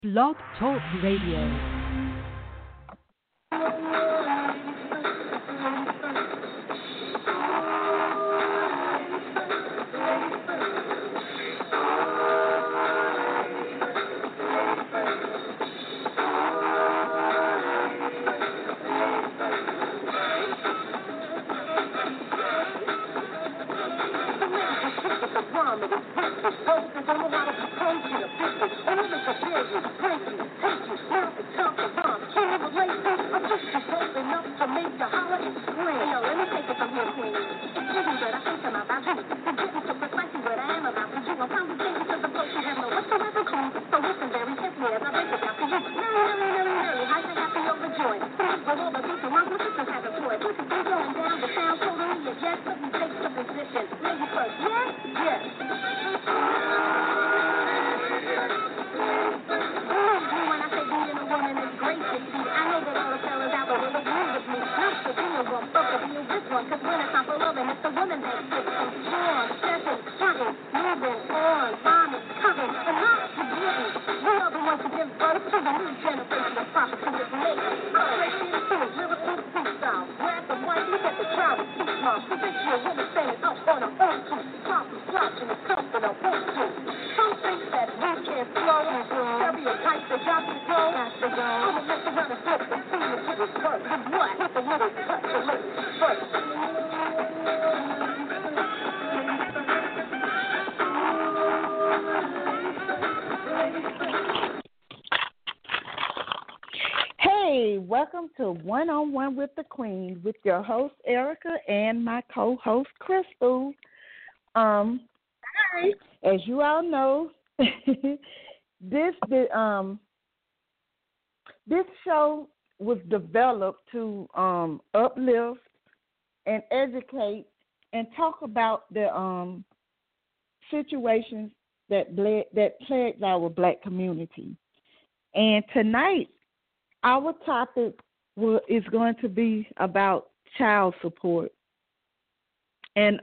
Blog Talk Radio. Hey, welcome to One on One with the Queen with your host Erica and my co-host Crystal. Hi. As you all know, this show was developed to uplift and educate and talk about the situations that plagues our Black community. And tonight, our topic is going to be about child support. And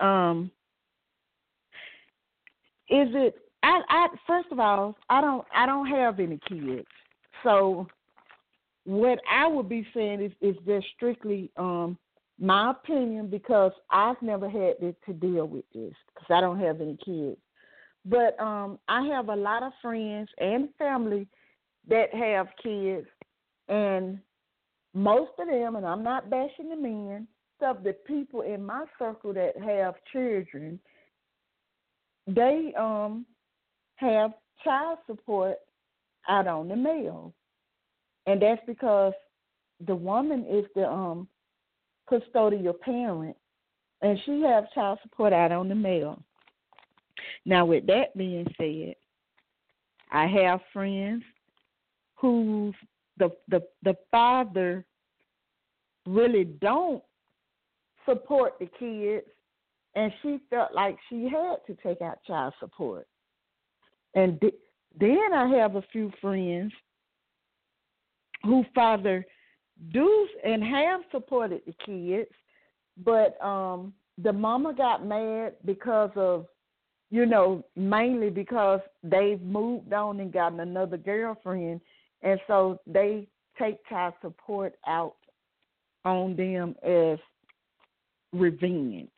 first of all, I don't have any kids. So what I would be saying is just strictly my opinion, because I've never had to deal with this because I don't have any kids. But I have a lot of friends and family that have kids. And most of them, and I'm not bashing the men, of the people in my circle that have children, they have child support out on the mail. And that's because the woman is the custodial parent, and she has child support out on the mail. Now, with that being said, I have friends whose the father really don't support the kids, and she felt like she had to take out child support. And then I have a few friends whose father do and have supported the kids, but the mama got mad because of, mainly because they've moved on and gotten another girlfriend. And so they take child support out on them as revenge.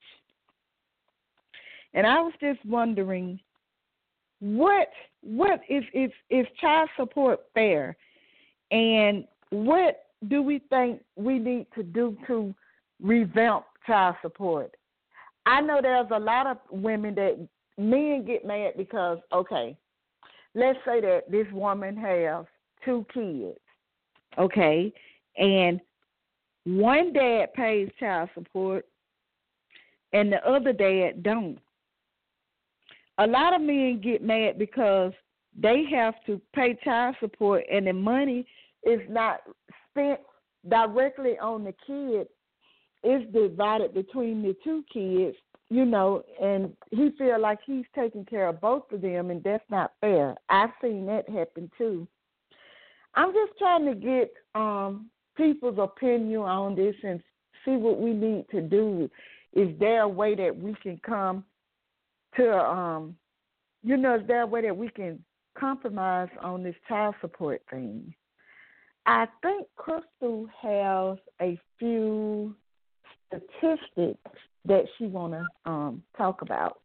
And I was just wondering, what is child support fair? And what do we think we need to do to revamp child support? I know there's a lot of women that men get mad because, okay, let's say that this woman has 2 kids, okay, and one dad pays child support and the other dad don't. A lot of men get mad because they have to pay child support and the money is not spent directly on the kid. It's divided between the 2 kids, and he feel like he's taking care of both of them, and that's not fair. I've seen that happen too. I'm just trying to get people's opinion on this and see what we need to do. Is there a way that we can come to, is there a way that we can compromise on this child support thing. I think Crystal has a few statistics that she want to talk about.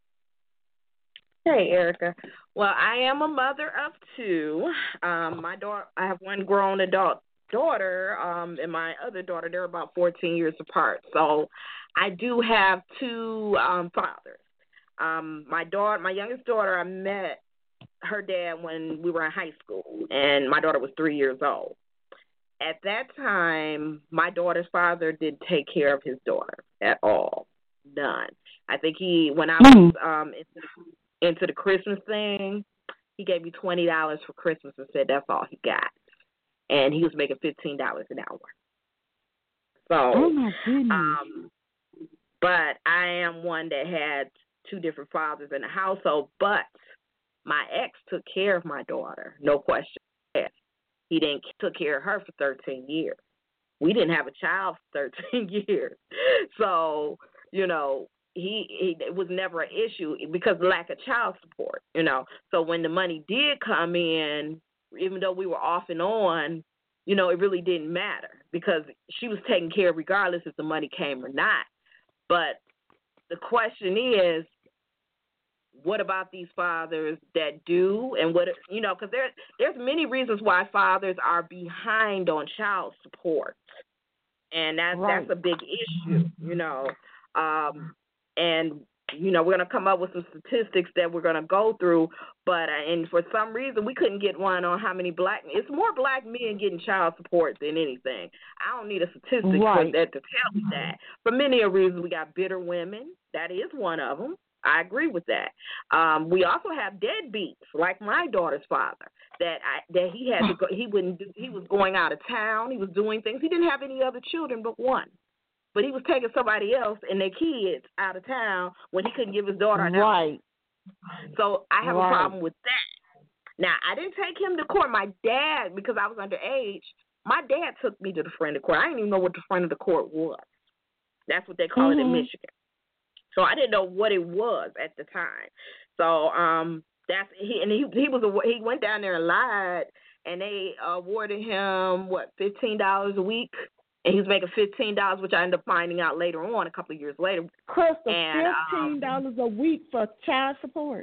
Hey, Erica. Well, I am a mother of two. My daughter, I have one grown adult daughter, and my other daughter. They're about 14 years apart. So, I do have two fathers. My youngest daughter, I met her dad when we were in high school, and my daughter was 3 years old. At that time, my daughter's father didn't take care of his daughter at all. None. I think when I was into the Christmas thing, he gave me $20 for Christmas and said that's all he got. And he was making $15 an hour. So, oh my goodness. But I am one that had two different fathers in the household, but my ex took care of my daughter, no question. He didn't took care of her for 13 years. We didn't have a child for 13 years. So, it was never an issue because of lack of child support, So when the money did come in, even though we were off and on, it really didn't matter because she was taken care of regardless if the money came or not. But the question is, what about these fathers that do, and because there's many reasons why fathers are behind on child support, and that's a big issue, and we're going to come up with some statistics that we're going to go through, but and for some reason we couldn't get one on how many it's more black men getting child support than anything. I don't need a statistic for that to tell me that. For many reasons, we got bitter women. That is one of them. I agree with that. We also have deadbeats, like my daughter's father, that he had to go. He wouldn't do. He was going out of town. He was doing things. He didn't have any other children but one, but he was taking somebody else and their kids out of town when he couldn't give his daughter an Right. So I have a problem with that. Now I didn't take him to court. My dad, because I was underage, my dad took me to the friend of court. I didn't even know what the friend of the court was. That's what they call it in Michigan. So I didn't know what it was at the time. So he went down there and lied, and they awarded him $15 a week, and he was making $15, which I ended up finding out later on, a couple of years later. Crystal, $15 a week for child support.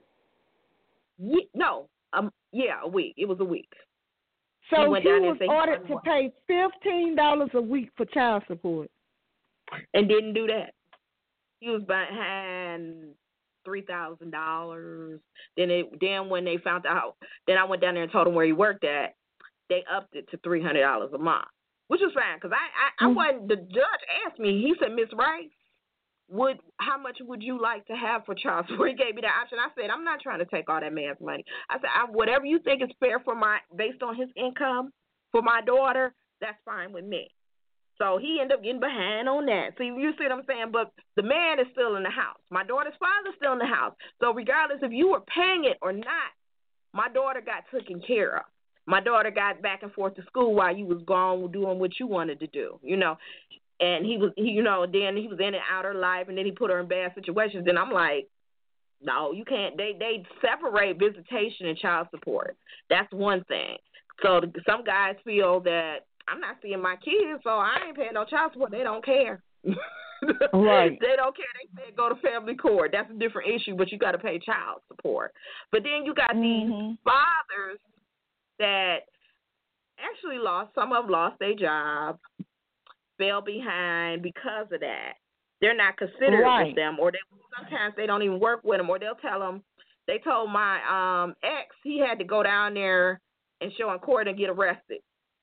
A week. It was a week. So he was ordered to pay $15 a week for child support, and didn't do that. He was behind $3,000. Then when they found out, then I went down there and told him where he worked at. They upped it to $300 a month, which was fine because I wasn't. The judge asked me. He said, "Miss Rice, how much would you like to have for child support?" He gave me that option. I said, "I'm not trying to take all that man's money." I said, "Whatever you think is fair based on his income for my daughter, that's fine with me." So he ended up getting behind on that. See, you see what I'm saying? But the man is still in the house. My daughter's father's still in the house. So regardless if you were paying it or not, my daughter got taken care of. My daughter got back and forth to school while you was gone doing what you wanted to do, And then he was in and out of her life, and then he put her in bad situations. Then I'm like, no, you can't. They separate visitation and child support. That's one thing. So some guys feel that I'm not seeing my kids, so I ain't paying no child support. They don't care. Right. They don't care. They said go to family court. That's a different issue, but you got to pay child support. But then you got these fathers that actually some of them lost their job, fell behind because of that. They're not considerate with them, or sometimes they don't even work with them, or they'll tell them. They told my ex he had to go down there and show in court and get arrested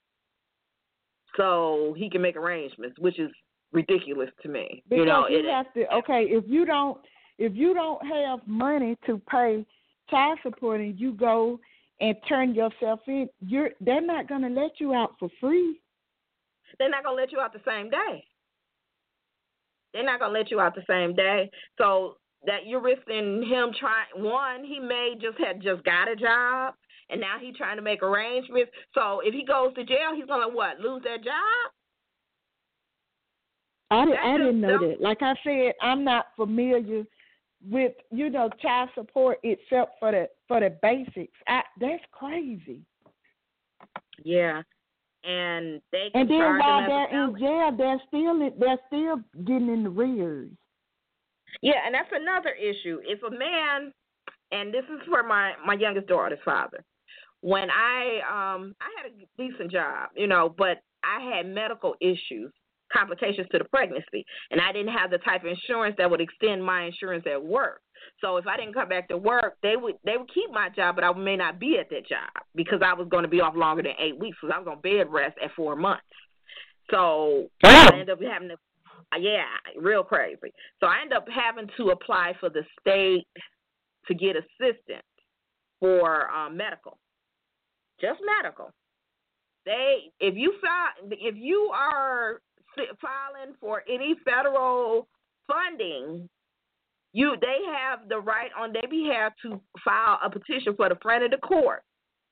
so he can make arrangements, which is ridiculous to me. Because you have to. Okay, if you don't have money to pay child support and you go and turn yourself in, they're not going to let you out for free. They're not going to let you out the same day. They're not going to let you out the same day. So that you're risking him trying. One, he may just got a job. And now he's trying to make arrangements. So if he goes to jail, he's going to lose that job? I didn't know that. Like I said, I'm not familiar with child support except for the basics. That's crazy. Yeah, and they can And then charge while them as a they're in felon. jail, they're still getting in the rears. Yeah, and that's another issue. If a man, and this is for my youngest daughter's father, when I had a decent job, but I had medical issues, complications to the pregnancy, and I didn't have the type of insurance that would extend my insurance at work. So if I didn't come back to work, they would keep my job, but I may not be at that job because I was going to be off longer than 8 weeks because I was on bed rest at 4 months. So I ended up having to, yeah, real crazy. So I ended up having to apply for the state to get assistance for medical, just medical. If you are filing for any federal funding, they have the right on their behalf to file a petition for the front of the court.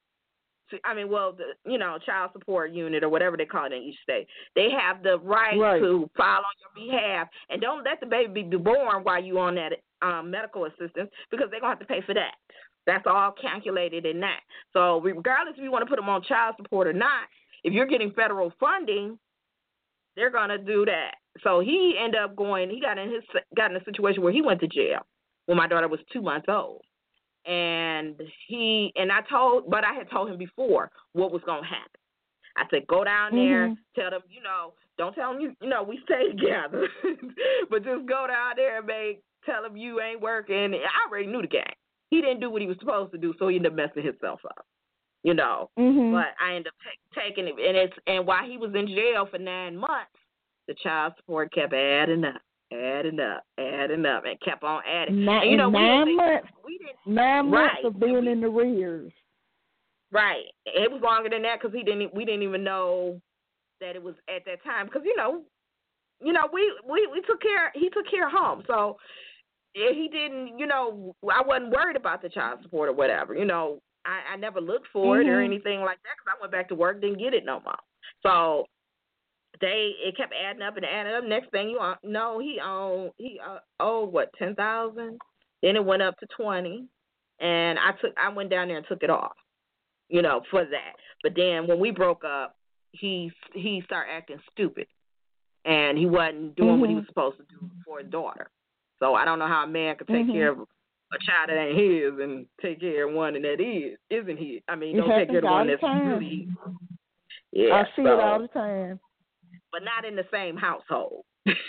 Child support unit or whatever they call it in each state. They have the right to file on your behalf, and don't let the baby be born while you on that medical assistance because they're gonna have to pay for that. That's all calculated in that. So regardless if you want to put them on child support or not, if you're getting federal funding, they're gonna do that. So he ended up he got in a situation where he went to jail when my daughter was 2 months old. And I had told him before what was gonna happen. I said, go down there, tell them, don't tell them we stay together, but just go down there and tell them you ain't working. I already knew the game. He didn't do what he was supposed to do, so he ended up messing himself up. But I ended up taking it, and while he was in jail for 9 months, the child support kept adding up, and kept on adding. 9 months. 9 months right, of being in the rears. Right. It was longer than that because we didn't even know that it was at that time because we took care. He took care of home, so he didn't. I wasn't worried about the child support or whatever. I never looked for it or anything like that because I went back to work, didn't get it no more. So it kept adding up and adding up. Next thing you know, he owed what, $10,000. Then it went up to $20,000, and I went down there and took it off, for that. But then when we broke up, he started acting stupid, and he wasn't doing what he was supposed to do for his daughter. So I don't know how a man could take care of a child that ain't his and take care of one that isn't his. I mean, don't take care of the one that's really his. Yeah, I see it all the time. But not in the same household.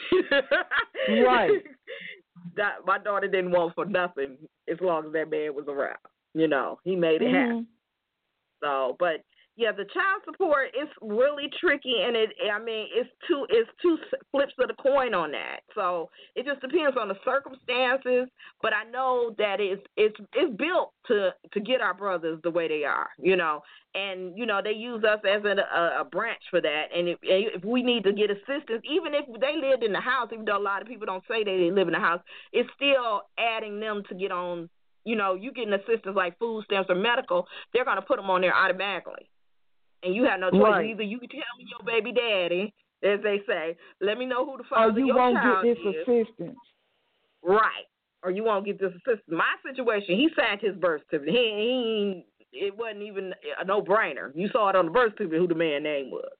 Right. My daughter didn't want for nothing as long as that man was around. He made it happen. So, but yeah, the child support is really tricky, and it's two flips of the coin on that. So it just depends on the circumstances. But I know that it's built to get our brothers the way they are, and they use us as a branch for that. And if we need to get assistance, even if they lived in the house, even though a lot of people don't say they live in the house, it's still adding them to get on. You getting assistance like food stamps or medical, they're gonna put them on there automatically. And you have no choice. Right. Either you can tell me your baby daddy, as they say, let me know who the father of your child is. Or you child won't get this assistance. Right. Or you won't get this assistance. My situation, he signed his birth certificate. It wasn't even a no-brainer. You saw it on the birth certificate who the man's name was.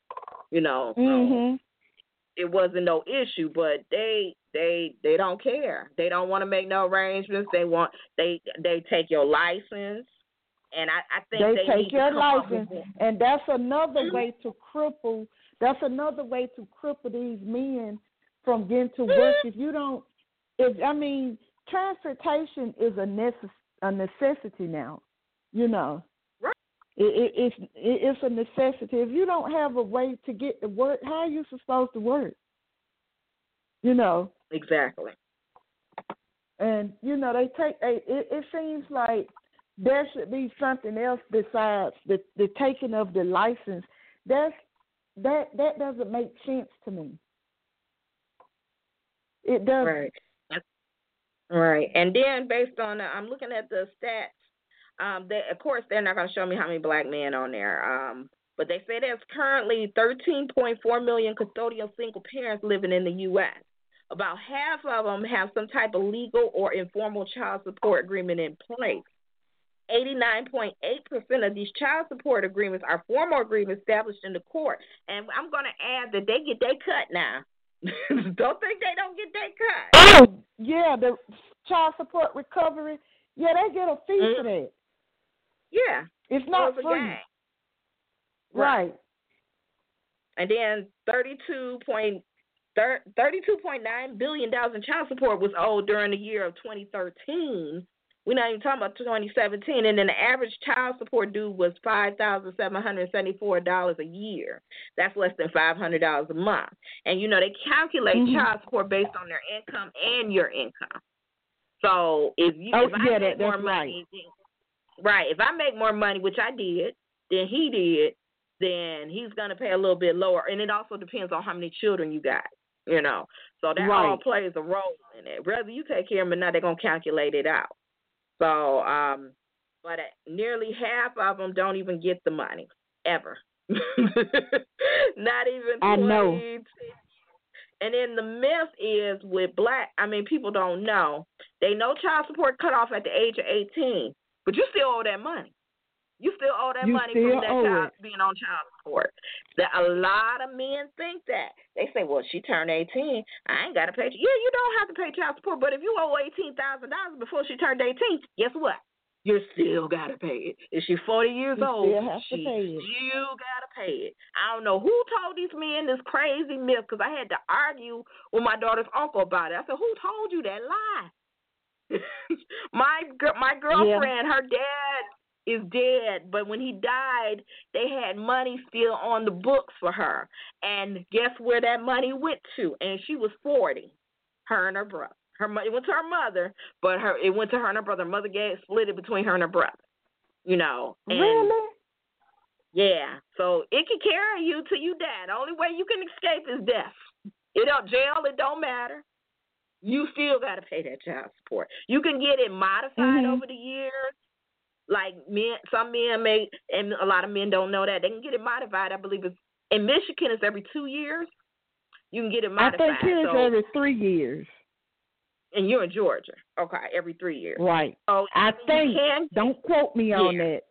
So it wasn't no issue, but they don't care. They don't want to make no arrangements. They take your license. And I think they take your license, and that's another way to cripple. That's another way to cripple these men from getting to work. If you don't, transportation is a necessity now. Right. It's a necessity. If you don't have a way to get to work, how are you supposed to work? Exactly. And they take. It seems like there should be something else besides the taking of the license. That doesn't make sense to me. It doesn't. Right. Right. And then based on I'm looking at the stats. Of course, they're not going to show me how many black men on there. But they say there's currently 13.4 million custodial single parents living in the U.S. about half of them have some type of legal or informal child support agreement in place. 89.8% of these child support agreements are formal agreements established in the court. And I'm going to add that they get their cut now. Don't think they don't get their cut. Oh, yeah, the child support recovery. Yeah, they get a fee for that. Yeah. It's not free. Right. And then $32.9 billion in child support was owed during the year of 2013. We're not even talking about 2017. And then the average child support due was $5,774 a year. That's less than $500 a month. And, you know, they calculate child support based on their income and your income. So if I make more money, right, if I make more money, which I did, than he did, then he's going to pay a little bit lower. And it also depends on how many children you got, you know. So that all plays a role in it. Whether you take care of them or not, they're going to calculate it out. So, but nearly half of them don't even get the money, ever. Not even 20. I know. And then the myth is with people don't know. They know child support cut off at the age of 18, but you still owe that money. You still owe that money from that child being on child support. A lot of men think that. They say, well, she turned 18. I ain't got to pay. Yeah, you don't have to pay child support, but if you owe $18,000 before she turned 18, guess what? You still got to pay it. If she's 40 years old, you got to pay it. I don't know who told these men this crazy myth, because I had to argue with my daughter's uncle about it. I said, who told you that lie? My girlfriend, her dad is dead, but when he died, they had money still on the books for her. And guess where that money went to? And she was 40, her and her brother. It went to her mother, but it went to her and her brother. Her mother split it between her and her brother, you know. And really? Yeah. So it can carry you till you die. The only way you can escape is death. Jail, it don't matter. You still got to pay that child support. You can get it modified over the years. Like some men may, and a lot of men don't know that, they can get it modified. I believe in Michigan it's every 2 years. You can get it modified. I think here it's every 3 years. And you're in Georgia, okay? Every 3 years, right? Oh, I think. Don't quote me on that.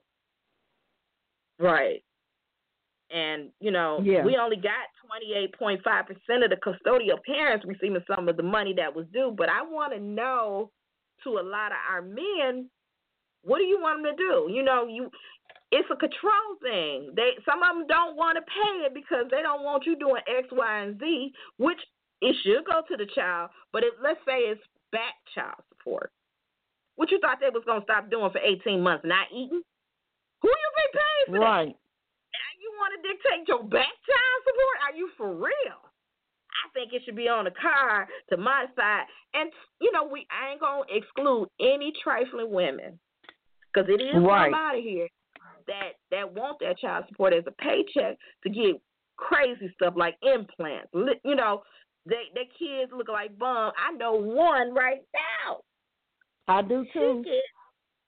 Right. And we only got 28.5% of the custodial parents receiving some of the money that was due. But I want to know, to a lot of our men, what do you want them to do? It's a control thing. Some of them don't want to pay it because they don't want you doing X, Y, and Z, which it should go to the child. But let's say it's back child support. What you thought they was going to stop doing for 18 months, not eating? Who you been paying for that? Right. And you want to dictate your back child support? Are you for real? I think it should be on the card to modify. And, I ain't going to exclude any trifling women, because it is somebody here that want that child support as a paycheck to get crazy stuff like implants. Their kids look like bums. I know one right now. I do too. She gets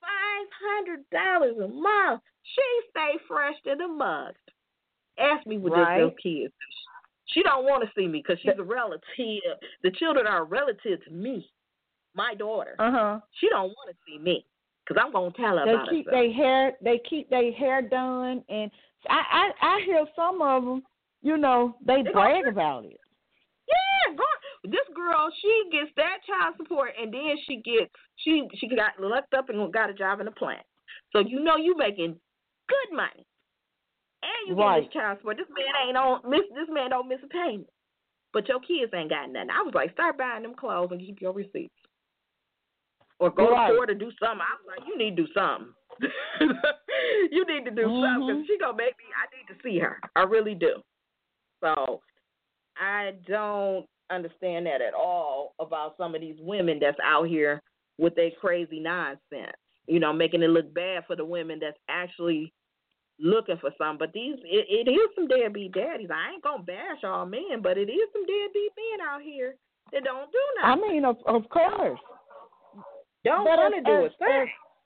$500 a month. She stay fresh to the mug. Ask me what those kids. She don't want to see me because she's a relative. The children are a relative to me. My daughter. She don't want to see me because I'm gonna tell her about it. They keep their hair done, and I hear some of them. They brag about it. Yeah, this girl, she gets that child support, and then she got looked up and got a job in a plant. So you making good money, and you get this child support. This man don't miss a payment, but your kids ain't got nothing. I was like, start buying them clothes and keep your receipts, or go to the store to do something. I was like, you need to do something. You need to do something, because she gonna make me. I need to see her. I really do. So I don't understand that at all about some of these women that's out here with their crazy nonsense, making it look bad for the women that's actually looking for something. But it is some deadbeat daddies. I ain't going to bash all men, but it is some deadbeat men out here that don't do nothing. I mean, of course. Don't want to do a thing.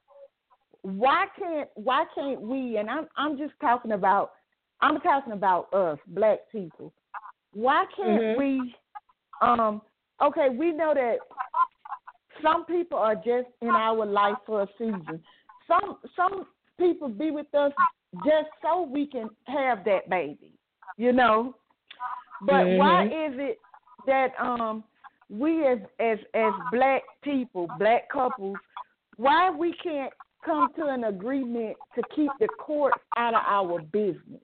Why can't we, and I'm talking about us, black people. Why can't we okay, we know that some people are just in our life for a season. Some people be with us just so we can have that baby, you know. But why is it that we as black people, black couples, why we can't come to an agreement to keep the courts out of our business?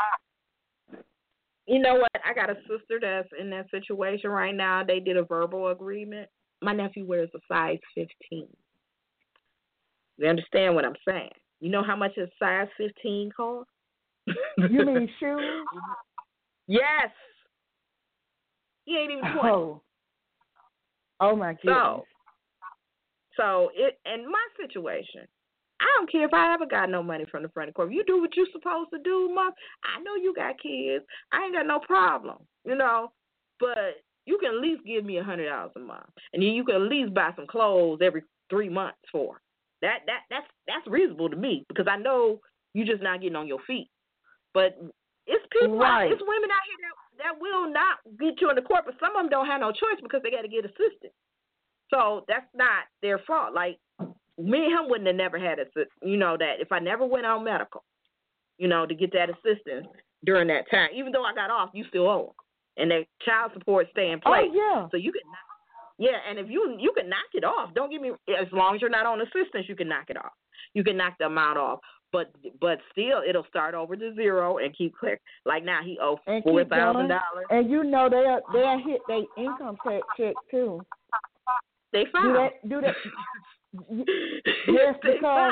You know what? I got a sister that's in that situation right now. They did a verbal agreement. My nephew wears a size 15. You understand what I'm saying? You know how much a size 15 costs? You mean shoes? Yes. He ain't even 20. Oh my goodness. So in my situation, I don't care if I ever got no money from the front of the court. You do what you're supposed to do, Mom. I know you got kids. I ain't got no problem, you know. But you can at least give me $100 a month, and then you can at least buy some clothes every 3 months for. That's reasonable to me because I know you're just not getting on your feet. But it's people, it's women out here that will not get you in the court, but some of them don't have no choice because they got to get assistance. So that's not their fault. Like, me and him wouldn't have never had that if I never went on medical, to get that assistance during that time. Even though I got off, you still owe them. And the child support stay in place. Oh, yeah. So you can and if you can knock it off. Don't get me, as long as you're not on assistance, you can knock it off. You can knock the amount off. But still, it'll start over to zero and keep clear. Like now, he owes $4,000. And they'll hit their income tax check too. They file. Do that. Yes, because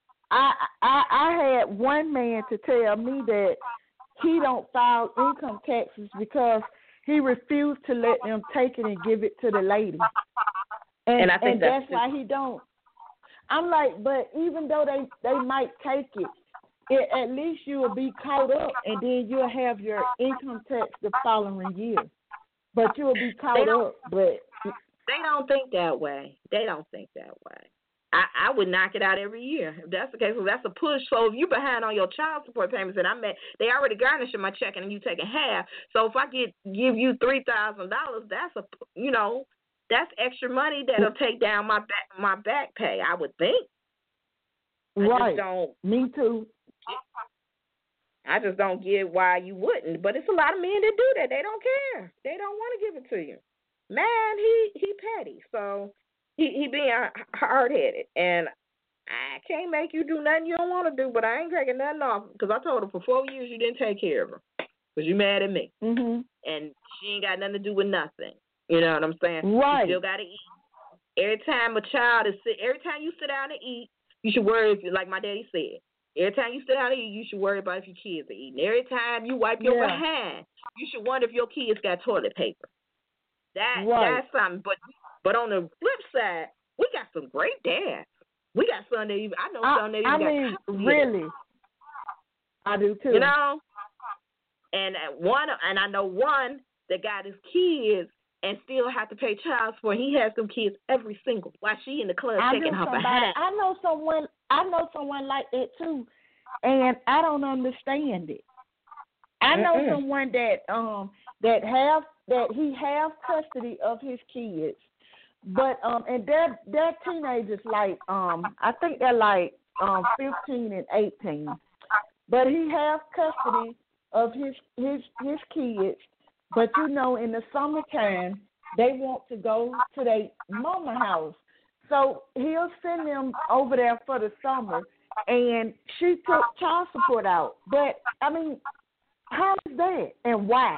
I had one man to tell me that he don't file income taxes because he refused to let them take it and give it to the lady. And I think that's why he don't. I'm like, but even though they might take it, at least you will be caught up, and then you'll have your income tax the following year. But you'll be caught up. But they don't think that way. I would knock it out every year. If that's the case, well, that's a push. So if you're behind on your child support payments, and they already garnishing my checking, and you taking half. So if I give you $3,000, that's extra money that'll take down my back pay. I would think. Right. Me too. I just don't get why you wouldn't. But it's a lot of men that do that. They don't care. They don't want to give it to you. Man, he petty. So he being hard-headed. And I can't make you do nothing you don't want to do, but I ain't taking nothing off. Because I told her for 4 years you didn't take care of her. Because you mad at me. Mm-hmm. And she ain't got nothing to do with nothing. You know what I'm saying? Right. You still got to eat. Every time you sit down to eat, you should worry, like my daddy said. Every time you sit down to eat, you should worry about if your kids are eating. Every time you wipe your behind, you should wonder if your kids got toilet paper. That's something. But on the flip side, we got some great dads. We got some that even got really, I do too. And I know one that got his kids and still have to pay child support. He has them kids every single while she in the club taking her behind. I know someone like that too, and I don't understand it. I know someone that he has custody of his kids, but and they're teenagers, like I think they're like 15 and 18, but he has custody of his kids. But in the summertime, they want to go to their mama house. So he'll send them over there for the summer, and she took child support out. But, I mean, how is that and why?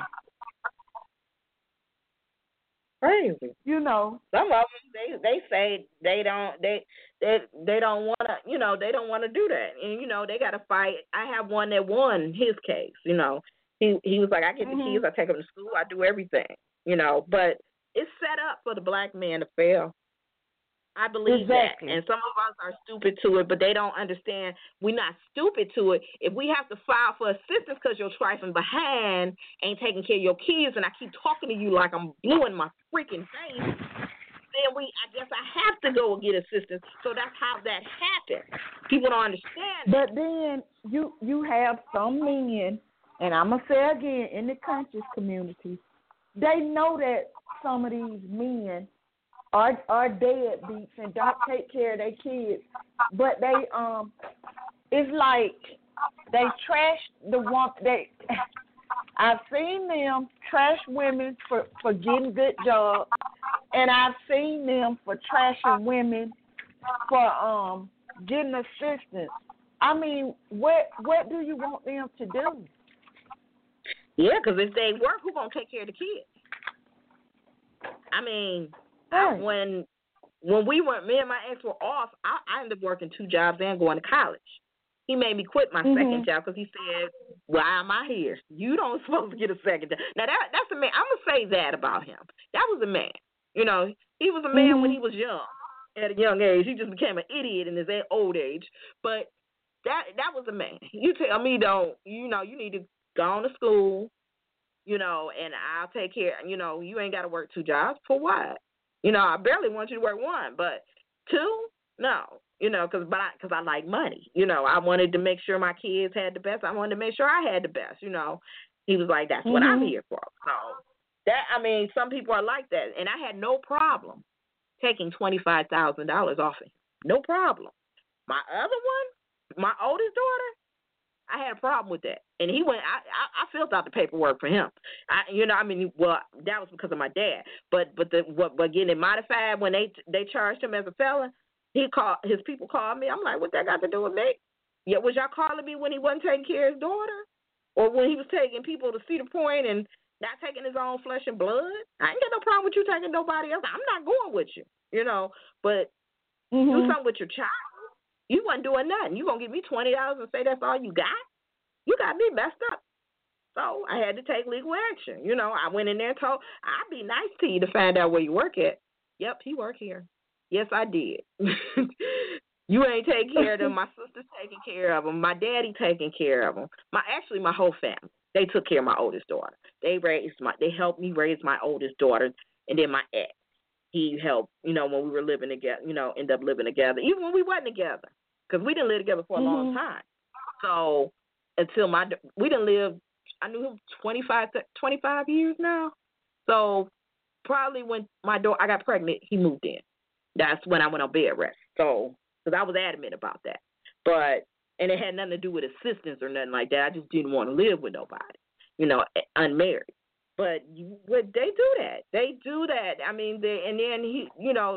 Crazy. Some of them, they say they don't want to, they don't want to do that. And, they got to fight. I have one that won his case, He was like, I get the kids, I take them to school, I do everything, But it's set up for the black man to fail. I believe that. And some of us are stupid to it, but they don't understand we're not stupid to it. If we have to file for assistance because you're trifling behind, ain't taking care of your kids, and I keep talking to you like I'm blue in my freaking face, then I guess I have to go and get assistance. So that's how that happens. People don't understand that. But then you have some men, and I'm going to say again, in the conscious community, they know that some of these men are deadbeats and don't take care of their kids, but they it's like they trash the one they. I've seen them trash women for getting good jobs, and I've seen them for trashing women for getting assistance. I mean, what do you want them to do? Yeah, because if they work, who's going to take care of the kids? I mean, Right. when we were, me and my ex were off, I ended up working 2 jobs and going to college. He made me quit my second job because he said, "Why am I here? You don't supposed to get a second job." Now that's a man. I'm gonna say that about him. That was a man. You know, he was a man when he was young. At a young age, he just became an idiot in his old age. But that was a man. You tell me, you need to go on to school. And I'll take care. You ain't got to work 2 jobs for what? I barely want you to work 1, but 2, no. Because I like money. I wanted to make sure my kids had the best. I wanted to make sure I had the best. He was like, that's what I'm here for. So some people are like that, and I had no problem taking $25,000 off of him. No problem. My other one, my oldest daughter, I had a problem with that, and he went. I filled out the paperwork for him. That was because of my dad. But getting it modified when they charged him as a felon. His people called me. I'm like, what that got to do with me? Yeah, was y'all calling me when he wasn't taking care of his daughter, or when he was taking people to Cedar Point and not taking his own flesh and blood? I ain't got no problem with you taking nobody else. I'm not going with you, But do something with your child. You wasn't doing nothing. You gonna give me $20 and say that's all you got? You got me messed up. So I had to take legal action. I went in there and told I'd be nice to you to find out where you work at. Yep, he work here. Yes, I did. You ain't taking care of them. My sister's taking care of them. My daddy taking care of them. My whole family. They took care of my oldest daughter. They helped me raise my oldest daughter, and then my ex. He helped, when we were living together, end up living together, even when we wasn't together, because we didn't live together for a long time. So until we didn't live, I knew him 25 years now. So probably when I got pregnant, he moved in. That's when I went on bed rest. So, because I was adamant about that. And it had nothing to do with assistance or nothing like that. I just didn't want to live with nobody, unmarried. But they do that. They do that. I mean, and then he,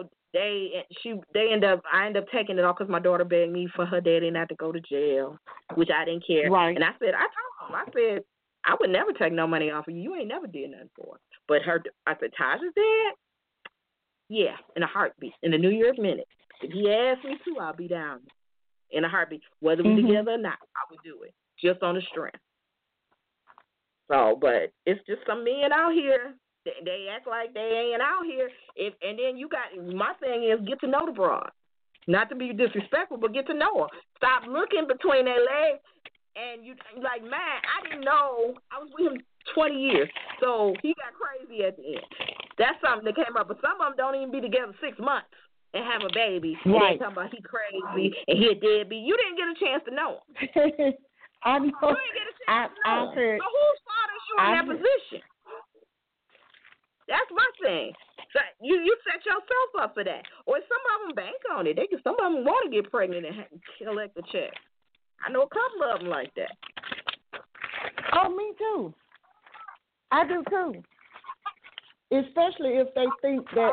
I end up taking it off because my daughter begged me for her daddy not to go to jail, which I didn't care. Right. And I told him, I would never take no money off of you. You ain't never did nothing for her. But I said, Tasha's dad? Yeah, in a heartbeat, in the New Year's minute. If he asks me to, I'll be down in a heartbeat. Whether we're together or not, I would do it, just on the strength. So, but it's just some men out here. They act like they ain't out here. And then my thing is get to know the broad. Not to be disrespectful, but get to know her. Stop looking between their legs. And you like, man, I didn't know. I was with him 20 years, so he got crazy at the end. That's something that came up. But some of them don't even be together 6 months and have a baby. Right. And they talking about he crazy and he a deadbeat. You didn't get a chance to know him. I know. You didn't get a chance to know him. So whose fault is you in that position? That's my thing. So you set yourself up for that. Or some of them bank on it. Some of them want to get pregnant and collect the check. I know a couple of them like that. Oh, me too. I do too. Especially if they think that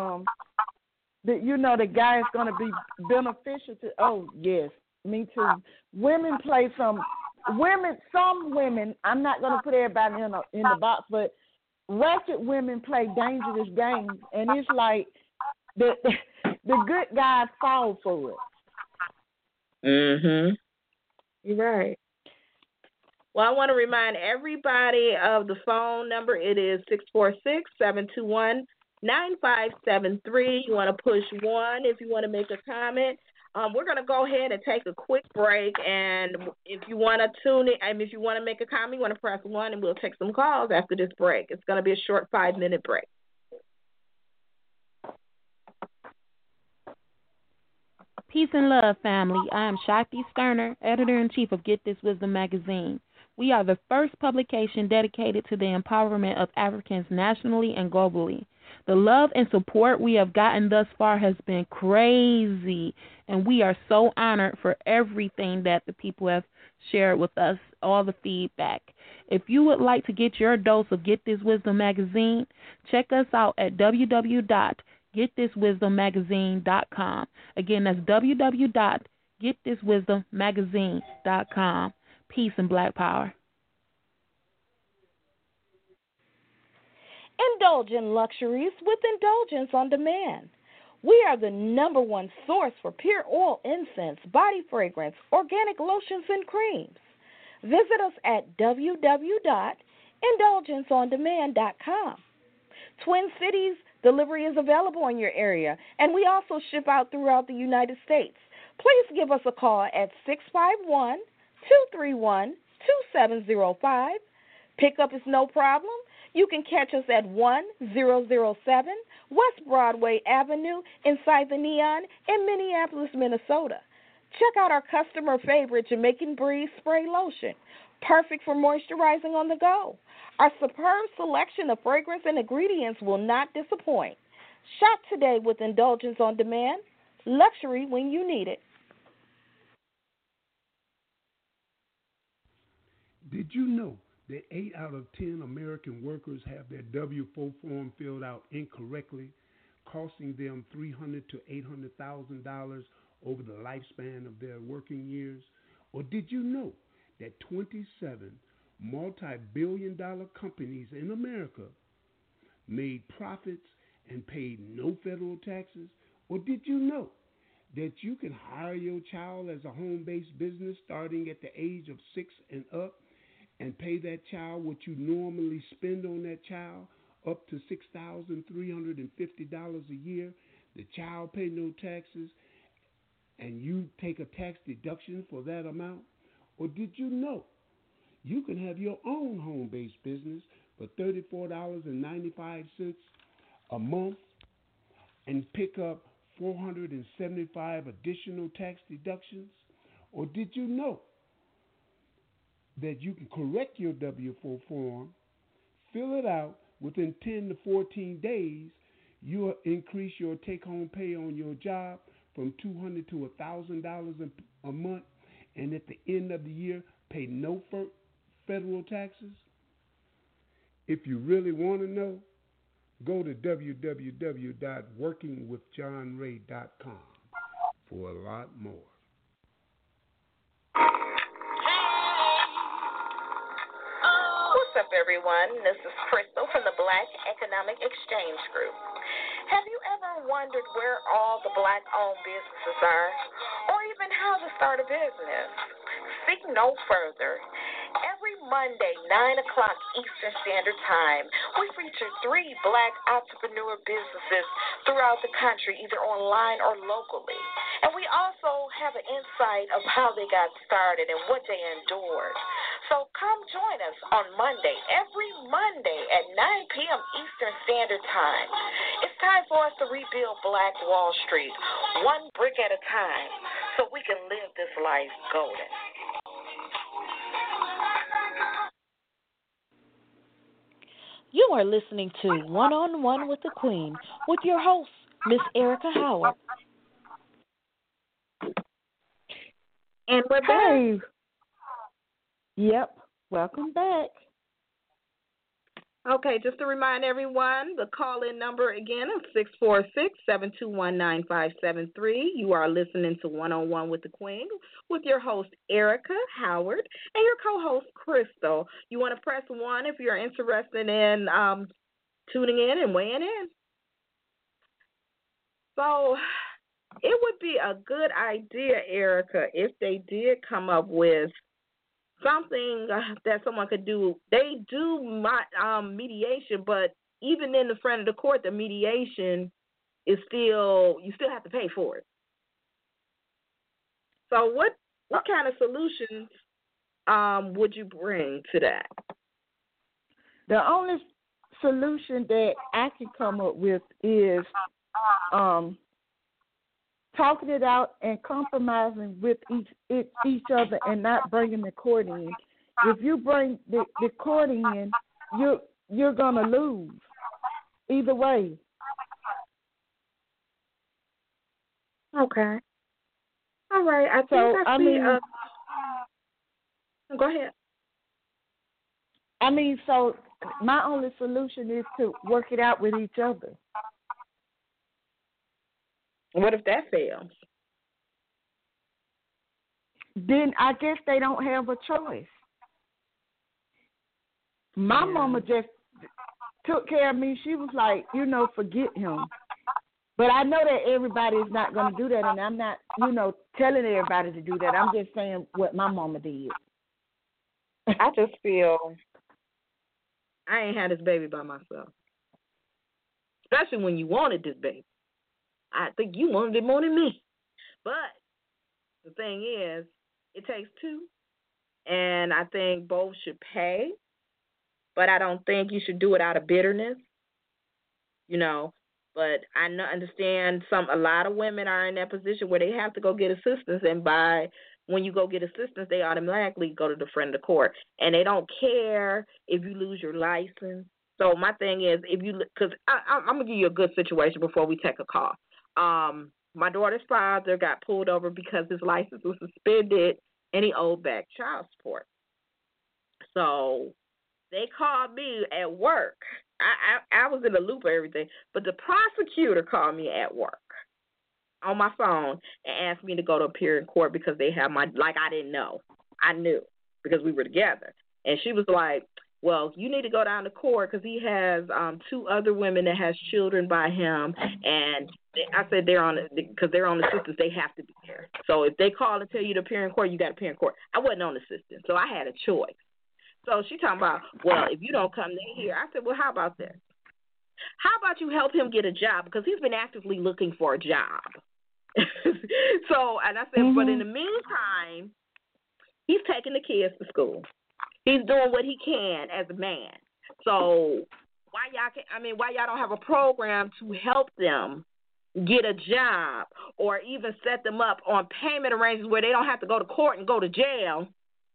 the guy is going to be beneficial to. Oh yes, me too. Some women. I'm not going to put everybody in the box, but ratchet women play dangerous games, and it's like the good guys fall for it. Mhm. You're right. Well, I want to remind everybody of the phone number. It is 646-721-9573. You want to push 1 if you want to make a comment. We're going to go ahead and take a quick break. And if you want to tune in, if you want to make a comment, you want to press 1, and we'll take some calls after this break. It's going to be a short 5-minute break. Peace and love, family. I am Shakti Sterner, editor-in-chief of Get This Wisdom magazine. We are the first publication dedicated to the empowerment of Africans nationally and globally. The love and support we have gotten thus far has been crazy, and we are so honored for everything that the people have shared with us, all the feedback. If you would like to get your dose of Get This Wisdom magazine, check us out at www.getthiswisdommagazine.com. Again, that's www.getthiswisdommagazine.com. Peace and Black Power. Indulge in luxuries with Indulgence on Demand. We are the #1 source for pure oil incense, body fragrance, organic lotions, and creams. Visit us at www.indulgenceondemand.com. Twin Cities delivery is available in your area, and we also ship out throughout the United States. Please give us a call at 651-231-2705. Pickup is no problem. You can catch us at 1007 West Broadway Avenue inside the Neon in Minneapolis, Minnesota. Check out our customer favorite Jamaican Breeze Spray Lotion, perfect for moisturizing on the go. Our superb selection of fragrance and ingredients will not disappoint. Shop today with Indulgence on Demand, luxury when you need it. Did you know that 8 out of 10 American workers have their W-4 form filled out incorrectly, costing them $300,000 to $800,000 over the lifespan of their working years? Or did you know that 27 multi-billion-dollar companies in America made profits and paid no federal taxes? Or did you know that you can hire your child as a home-based business starting at the age of 6 and up, and pay that child what you normally spend on that child, up to $6,350 a year? The child pay no taxes, and you take a tax deduction for that amount? Or did you know you can have your own home-based business for $34.95 a month and pick up 475 additional tax deductions? Or did you know that you can correct your W-4 form, fill it out within 10 to 14 days, you'll increase your take-home pay on your job from $200 to $1,000 a month, and at the end of the year, pay no federal taxes? If you really want to know, go to www.workingwithjohnray.com for a lot more. What's up, everyone? This is Crystal from the Black Economic Exchange Group. Have you ever wondered where all the Black-owned businesses are, or even how to start a business? Seek no further. Every Monday, 9 o'clock Eastern Standard Time, we feature 3 Black entrepreneur businesses throughout the country, either online or locally. And we also have an insight of how they got started and what they endured. So come join us on Monday, every Monday at 9 p.m. Eastern Standard Time. It's time for us to rebuild Black Wall Street, one brick at a time, so we can live this life golden. You are listening to One-on-One with the Queen with your host, Miss Erica Howard. And we're back. Yep, welcome back. Okay, just to remind everyone, the call-in number again is 646-721-9573. You are listening to One-on-One with the Queen with your host, Erica Howard, and your co-host, Crystal. You want to press 1 if you're interested in tuning in and weighing in. So it would be a good idea, Erica, if they did come up with something that someone could do. They do mediation, but even in the front of the court, the mediation is you still have to pay for it. So what kind of solutions would you bring to that? The only solution that I can come up with is talking it out and compromising with each other and not bringing the court in. if you bring the court in, you're gonna lose either way. Okay. All right. I think go ahead. I mean, so my only solution is to work it out with each other. What if that fails? Then I guess they don't have a choice. My mama just took care of me. She was like, forget him. But I know that everybody is not going to do that, and I'm not, telling everybody to do that. I'm just saying what my mama did. I just feel I ain't had this baby by myself. Especially when you wanted this baby. I think you wanted it more than me. But the thing is, it takes two. And I think both should pay. But I don't think you should do it out of bitterness. But I understand a lot of women are in that position where they have to go get assistance. And when you go get assistance, they automatically go to the friend of court. And they don't care if you lose your license. So my thing is, because I'm going to give you a good situation before we take a call. My daughter's father got pulled over because his license was suspended and he owed back child support. So they called me at work. I was in the loop of everything, but the prosecutor called me at work on my phone and asked me to go to appear in court because they have I didn't know. I knew because we were together. And she was like, well, you need to go down to court because he has two other women that has children by him. And I said because they're on assistance, they have to be there. So if they call and tell you to appear in court, you got to appear in court. I wasn't on assistance, so I had a choice. So she talking about, well, if you don't come here. I said, well, how about this? How about you help him get a job? Because he's been actively looking for a job. And I said, but in the meantime, he's taking the kids to school. He's doing what he can as a man. So why y'all don't have a program to help them get a job or even set them up on payment arrangements where they don't have to go to court and go to jail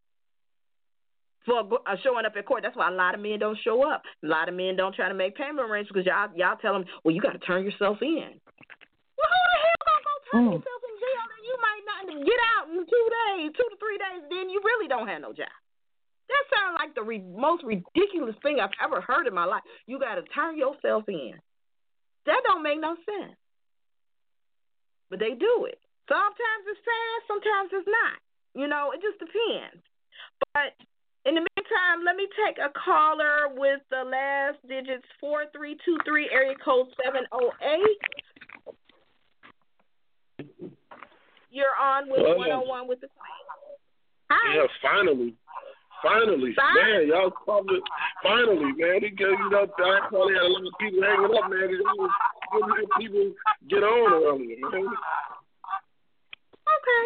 for showing up at court? That's why a lot of men don't show up. A lot of men don't try to make payment arrangements because y'all tell them, well, you got to turn yourself in. Well, who the hell gonna go turn yourself in jail? Then you might not get out in 2 to 3 days. Then you really don't have no job. That sounds like the most ridiculous thing I've ever heard in my life. You got to turn yourself in. That don't make no sense. But they do it. Sometimes it's fast, sometimes it's not. It just depends. But in the meantime, let me take a caller with the last digits 4323, area code 708. You're on with 101 with the Queen. Hi. Yeah, finally. Man, y'all called it. Finally, man. I probably had a lot of people hanging up, man. People get on earlier, man. Okay.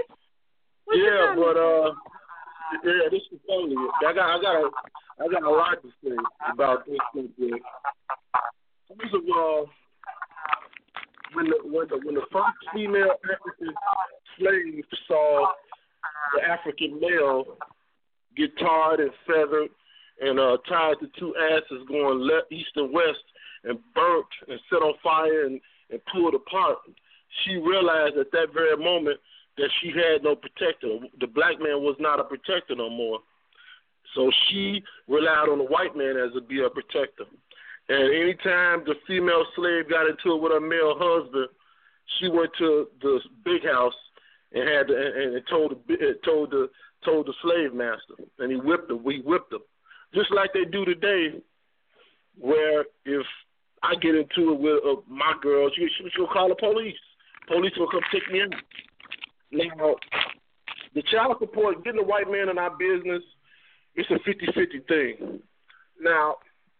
This is funny. I got a lot to say about this subject. First of all, when the first female African slave saw the African male get tarred and feathered and tied to two asses going left, east, and west and burnt and set on fire and pulled apart, she realized at that very moment that she had no protector. The black man was not a protector no more. So she relied on the white man as to be a protector. And anytime the female slave got into it with her male husband, she went to the big house and told the slave master, and he whipped them. We whipped them, just like they do today. Where if I get into it with my girl, she'll call the police. Police will come take me out. Now, the child support, getting the white man in our business, it's a 50-50 thing. Now,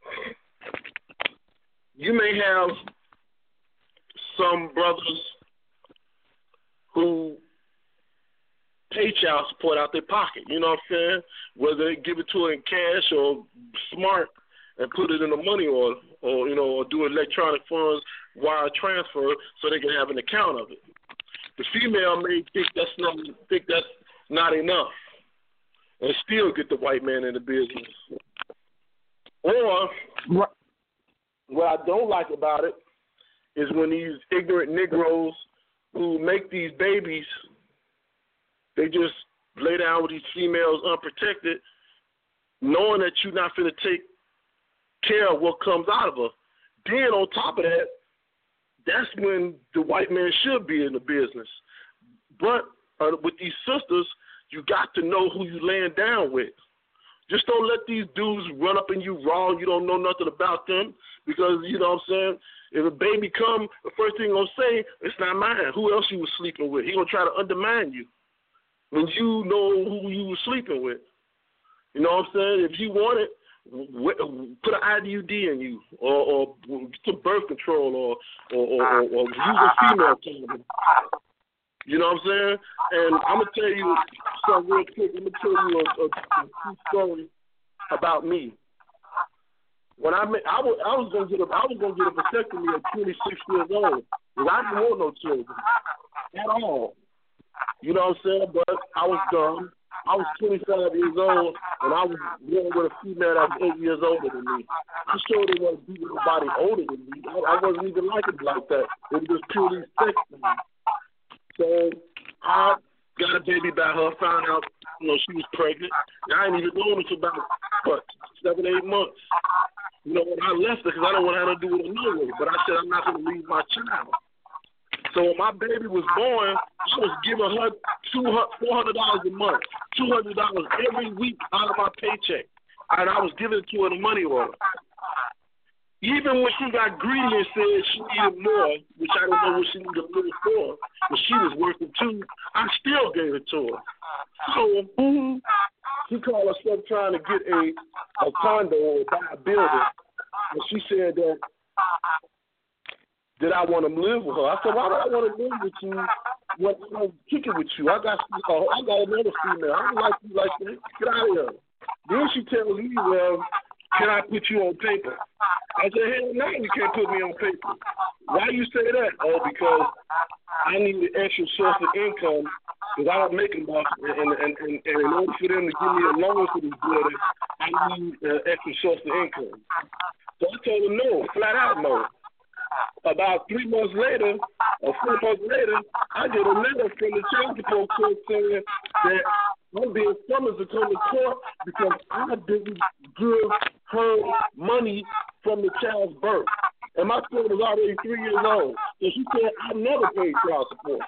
you may have some brothers who pay child support out their pocket, you know what I'm saying? Whether they give it to her in cash or smart and put it in a money order or do electronic funds wire transfer so they can have an account of it. The female may think that's not enough. and still get the white man in the business. Or what I don't like about it is when these ignorant Negroes who make these babies, they just lay down with these females unprotected, knowing that you're not going to take care of what comes out of her. Then on top of that, that's when the white man should be in the business. But with these sisters, you got to know who you laying down with. Just don't let these dudes run up in you raw. You don't know nothing about them because, you know what I'm saying, if a baby come, the first thing he's going to say, it's not mine. Who else you was sleeping with? He going to try to undermine you when you know who you was sleeping with. You know what I'm saying? If you want it, put an IUD in you or some birth control or use a female condom. You know what I'm saying? And I'm going to tell you something real quick. I'm going to tell you a true story about me. When I was going to get a vasectomy at 26 years old because I didn't want no children at all. You know what I'm saying? But I was dumb. I was 25 years old, and I was dealing with a female that was 8 years older than me. I sure didn't want to be with nobody older than me. I wasn't even like it like that. It was just purely sex to me. So I got a baby by her, found out, she was pregnant. I ain't even known her for about, 7, 8 months. When I left her because I don't want to have to do it anyway. But I said I'm not going to leave my child. So when my baby was born, I was giving her $400 a month, $200 every week out of my paycheck. And I was giving it to her in a money order. Even when she got greedy and said she needed more, which I don't know what she needed a little for, but she was working too, I still gave it to her. So she called herself trying to get a condo or buy a building. And she said that I want to live with her. I said, why would I want to live with you when I'm kicking with you? I got another female. I don't like you like that. Get out of here. Then she tells me, well, can I put you on paper? I said, hell no, you can't put me on paper. Why you say that? Oh, because I need an extra source of income because I don't make enough. And in order for them to give me a loan for this building, I need an extra source of income. So I told her no, flat out no. About 3 months later, or 4 months later, I get a letter from the child support court saying that I'm being summoned to come to court because I didn't give her money from the child's birth. And my son was already 3 years old. So she said, I never paid child support.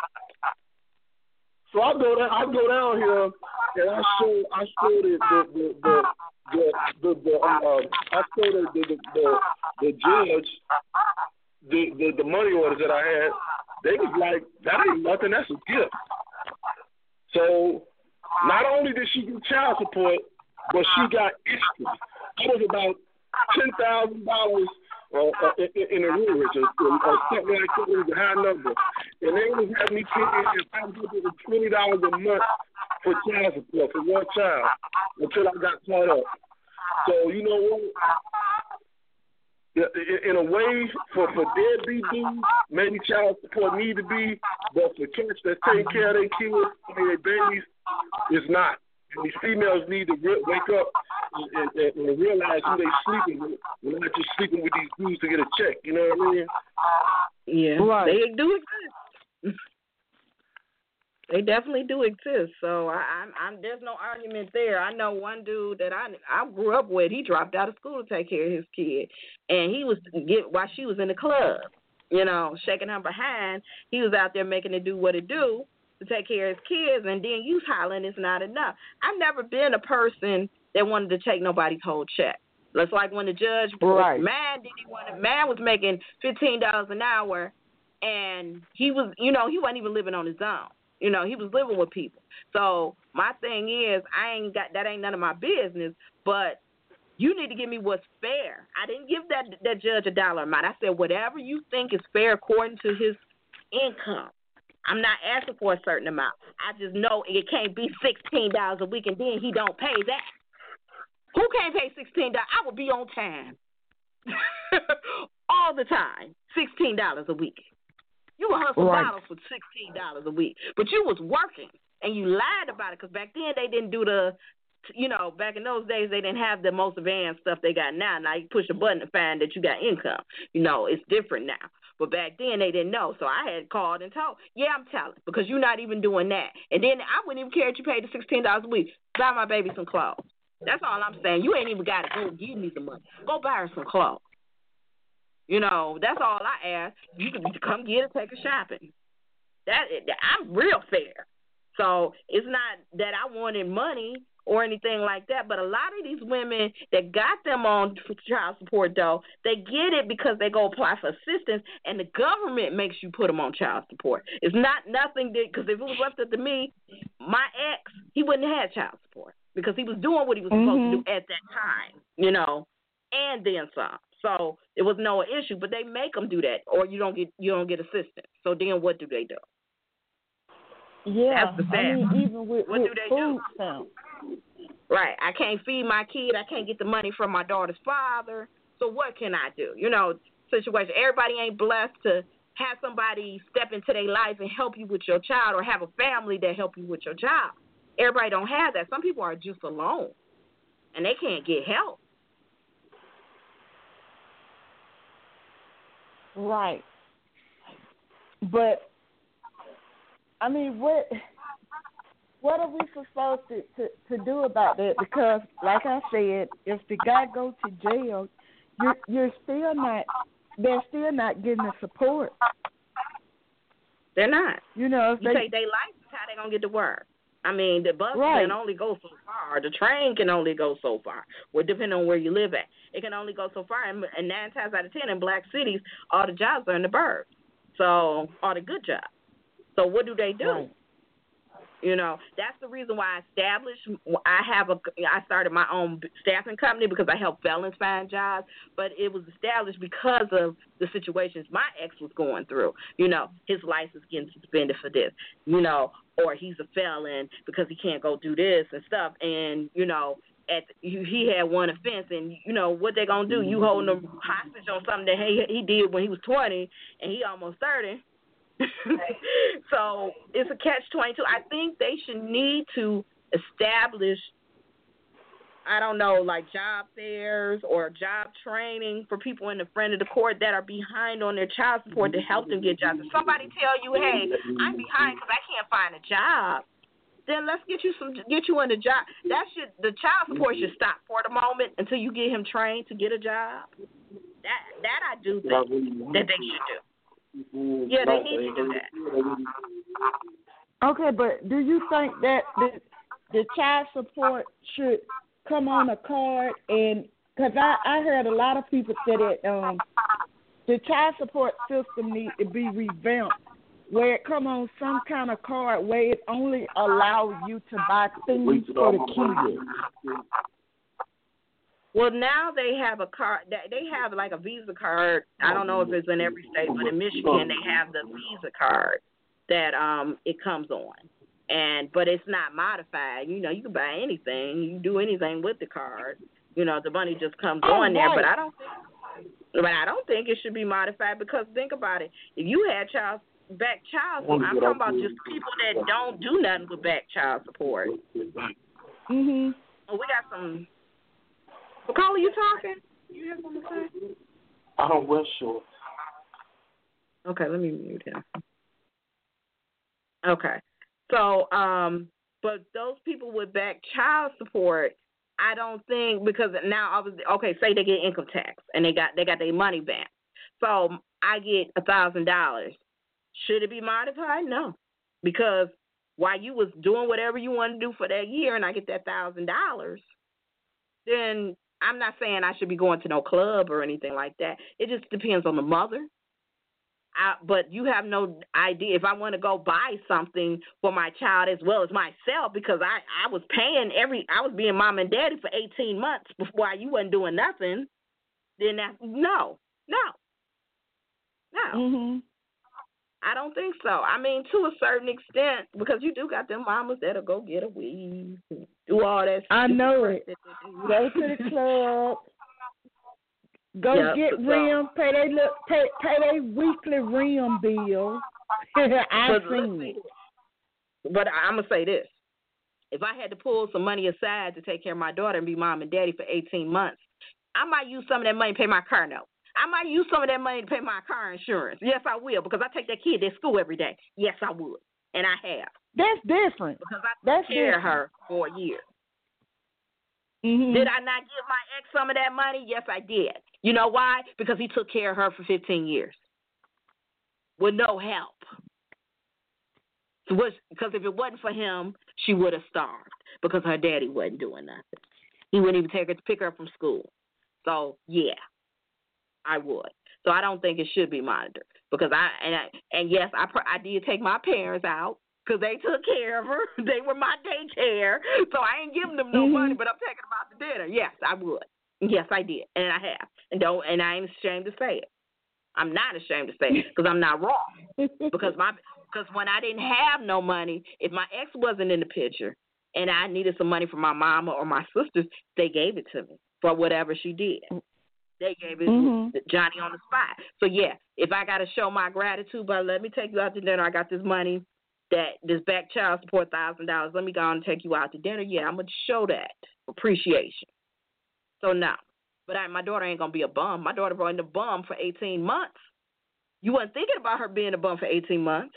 So I go down here and I showed the judge the money orders that I had. They was like, that ain't nothing, that's a gift. So not only did she get child support, but she got extra. It was about $10,000 in arrears or something like that. It was a high number. And they was having me paying $20 a month for child support for one child until I got caught up. So you know what? In a way, for deadbeat dudes, maybe child support need to be, but for cats that take care of their kids, their babies, it's not. And these females need to wake up and realize who they sleeping with. They're not just sleeping with these dudes to get a check. You know what I mean? Yeah, right. They do exist. They definitely do exist. So I'm there's no argument there. I know one dude that I grew up with. He dropped out of school to take care of his kid, and he was while she was in the club, shaking her behind. He was out there making it do what it do to take care of his kids, and then you hollering it's not enough. I've never been a person that wanted to take nobody's whole check. It's like when the judge, right. Man was making $15 an hour, and he was, he wasn't even living on his own. He was living with people. So my thing is, that ain't none of my business, but you need to give me what's fair. I didn't give that judge a dollar amount. I said whatever you think is fair according to his income. I'm not asking for a certain amount. I just know it can't be $16 a week and then he don't pay that. Who can't pay $16? I will be on time. All the time. $16 a week. You will hustle dollars for $16 a week. But you was working and you lied about it, because back then they didn't do the, back in those days they didn't have the most advanced stuff they got now. Now you push a button to find that you got income. It's different now. But back then they didn't know, so I had called and told, I'm telling, because you're not even doing that. And then I wouldn't even care if you paid the $16 a week. Buy my baby some clothes. That's all I'm saying. You ain't even got to go give me some money. Go buy her some clothes. That's all I ask. You can come get it, take her shopping. I'm real fair. So it's not that I wanted money or anything like that, but a lot of these women that got them on child support, though, they get it because they go apply for assistance, and the government makes you put them on child support. It's not nothing that, because if it was left up to me, my ex, he wouldn't have had child support because he was doing what he was supposed to do at that time, and then some. So it was no issue, but they make them do that, or you don't get assistance. So then what do they do? Yeah, that's the fact. Even with what do they food do? stamps. Right. I can't feed my kid. I can't get the money from my daughter's father. So what can I do? Situation. Everybody ain't blessed to have somebody step into their life and help you with your child, or have a family that help you with your child. Everybody don't have that. Some people are just alone, and they can't get help. Right. But, what are we supposed to do about that? Because, like I said, if the guy goes to jail, they're still not getting the support. They're not. If you take their license, how they gonna get to work? The bus can only go so far. The train can only go so far. Well, depending on where you live at, it can only go so far. And 9 times out of 10 in black cities, all the jobs are in the burbs. So, all the good jobs. So, what do they do? Right. That's the reason why I started my own staffing company, because I help felons find jobs, but it was established because of the situations my ex was going through. His license getting suspended for this, or he's a felon because he can't go do this and stuff. And, he had one offense, and, what they going to do? You holding him hostage on something that he did when he was 20 and he almost 30. So it's a catch-22. I think they should need to establish, like job fairs or job training for people in the front of the court that are behind on their child support to help them get jobs. If somebody tell you, hey, I'm behind because I can't find a job, then let's get you in a job. The child support should stop for the moment until you get him trained to get a job. That I do think that they should do. Yeah, they need to do that. Okay, but do you think that the child support should come on a card? And because I heard a lot of people say that the child support system needs to be revamped, where it come on some kind of card where it only allows you to buy things for the kids. Well, now they have a card. They have like a Visa card. I don't know if it's in every state, but in Michigan they have the Visa card that it comes on, but it's not modified. You can buy anything. You can do anything with the card. The money just comes on there. But I don't think it should be modified, because think about it. If you had child support, I'm talking about just people that don't do nothing with back child support. Mhm. Oh, we got some. What caller you talking? You have something to say? I don't wear shorts. Okay, let me mute him. Okay. So, but those people with back child support, I don't think, because now say they get income tax and they got their money back. So I get $1,000. Should it be modified? No, because while you was doing whatever you wanted to do for that year, and I get that $1,000, then I'm not saying I should be going to no club or anything like that. It just depends on the mother. But you have no idea if I want to go buy something for my child as well as myself, because I was paying I was being mom and daddy for 18 months while you wasn't doing nothing. Then no. Mhm. I don't think so. To a certain extent, because you do got them mamas that'll go get a weed, do all that. I know it. Go to the club. Go get rim. Pay their weekly rim bill. I've seen it. But I'm going to say this. If I had to pull some money aside to take care of my daughter and be mom and daddy for 18 months, I might use some of that money to pay my car note. I might use some of that money to pay my car insurance. Yes, I will, because I take that kid to school every day. Yes, I would. And I have. That's different. Because I took care of her for a year. Mm-hmm. Did I not give my ex some of that money? Yes, I did. You know why? Because he took care of her for 15 years with no help. Because if it wasn't for him, she would have starved because her daddy wasn't doing nothing. He wouldn't even take her to pick her up from school. So, yeah, I would. So I don't think it should be monitored because yes, I did take my parents out because they took care of her. They were my daycare, so I ain't giving them no money, but I'm taking them out to dinner. Yes, I would. Yes, I did, and I have, and I ain't ashamed to say it. I'm not ashamed to say it because I'm not wrong. Because when I didn't have no money, if my ex wasn't in the picture and I needed some money from my mama or my sisters, they gave it to me for whatever she did. They gave it Johnny on the spot. So, yeah, if I got to show my gratitude, but let me take you out to dinner, I got this money, this back child support $1,000, let me go on and take you out to dinner, yeah, I'm going to show that appreciation. So, no. But my daughter ain't going to be a bum. My daughter wasn't a bum for 18 months. You wasn't thinking about her being a bum for 18 months.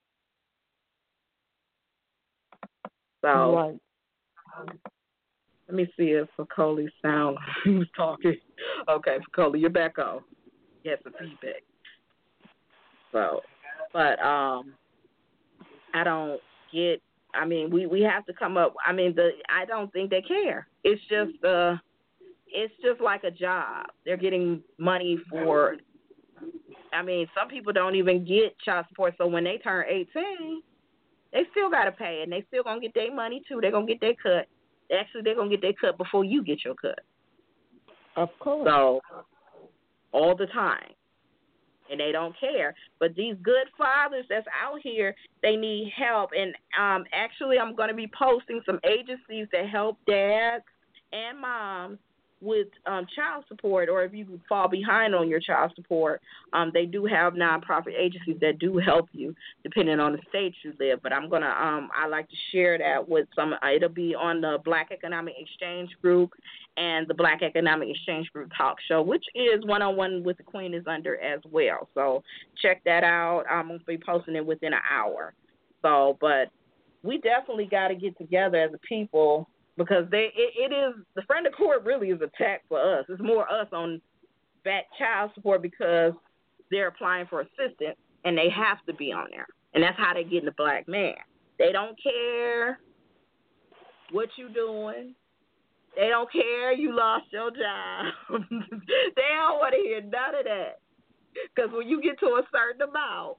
So, right. Let me see if Fakoli sound who's talking. Okay, Fakoli, you're back on. You had some feedback. So, but I don't get. I mean, we have to come up. I mean, I don't think they care. It's just like a job. They're getting money for. I mean, some people don't even get child support. So when they turn 18, they still got to pay, and they still gonna get their money too. They're gonna get their cut. Actually, they're going to get their cut before you get your cut. Of course. So, all the time. And they don't care. But these good fathers that's out here, they need help. And actually, I'm going to be posting some agencies that help dads and moms with child support, or if you fall behind on your child support, they do have nonprofit agencies that do help you depending on the state you live. But I'm gonna I like to share that with some. It'll be on the Black Economic Exchange Group and the Black Economic Exchange Group talk show, which is One-on-One with the Queen is under as well. So check that out. I'm gonna be posting it within an hour. So, but we definitely got to get together as a people. Because it is, the friend of court really is a tax for us. It's more us on back child support because they're applying for assistance and they have to be on there. And that's how they get in the black man. They don't care what you doing. They don't care you lost your job. They don't want to hear none of that. Because when you get to a certain amount,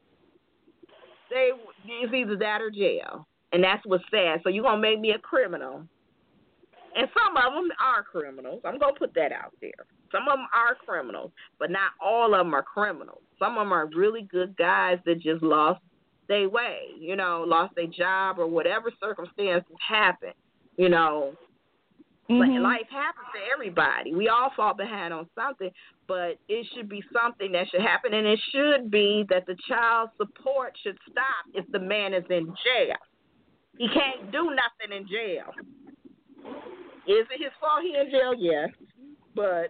it's either that or jail. And that's what's sad. So you're going to make me a criminal. And some of them are criminals. I'm going to put that out there. Some of them are criminals, but not all of them are criminals. Some of them are really good guys that just lost their way, lost their job or whatever circumstances happen, Life happens to everybody. We all fall behind on something, but it should be something that should happen, and it should be that the child support should stop if the man is in jail. He can't do nothing in jail. Is it his fault he in jail? Yes. But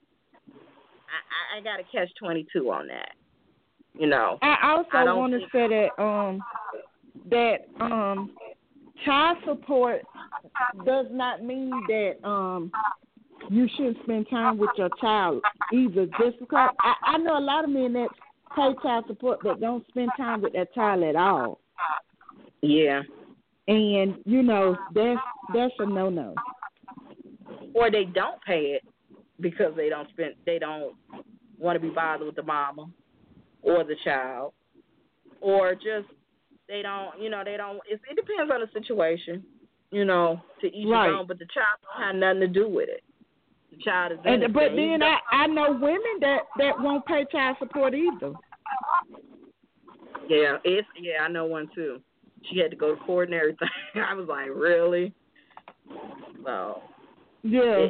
I got to catch 22 on that. I also want to say that child support does not mean that you shouldn't spend time with your child either. Just because I know a lot of men that pay child support but don't spend time with their child at all. Yeah. And that's a no-no. Or they don't pay it because they don't want to be bothered with the mama or the child, or just they don't. It depends on the situation, to each his own. But the child don't have nothing to do with it. The child is innocent. But then I know women that won't pay child support either. Yeah, I know one too. She had to go to court and everything. I was like, really? So. Yeah.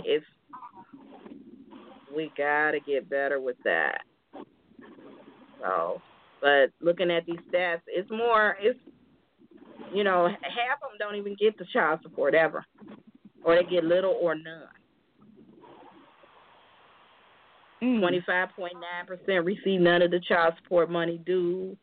We got to get better with that. So, but looking at these stats, You know, half of them don't even get the child support ever, or they get little or none. 25.9% receive none of the child support money due,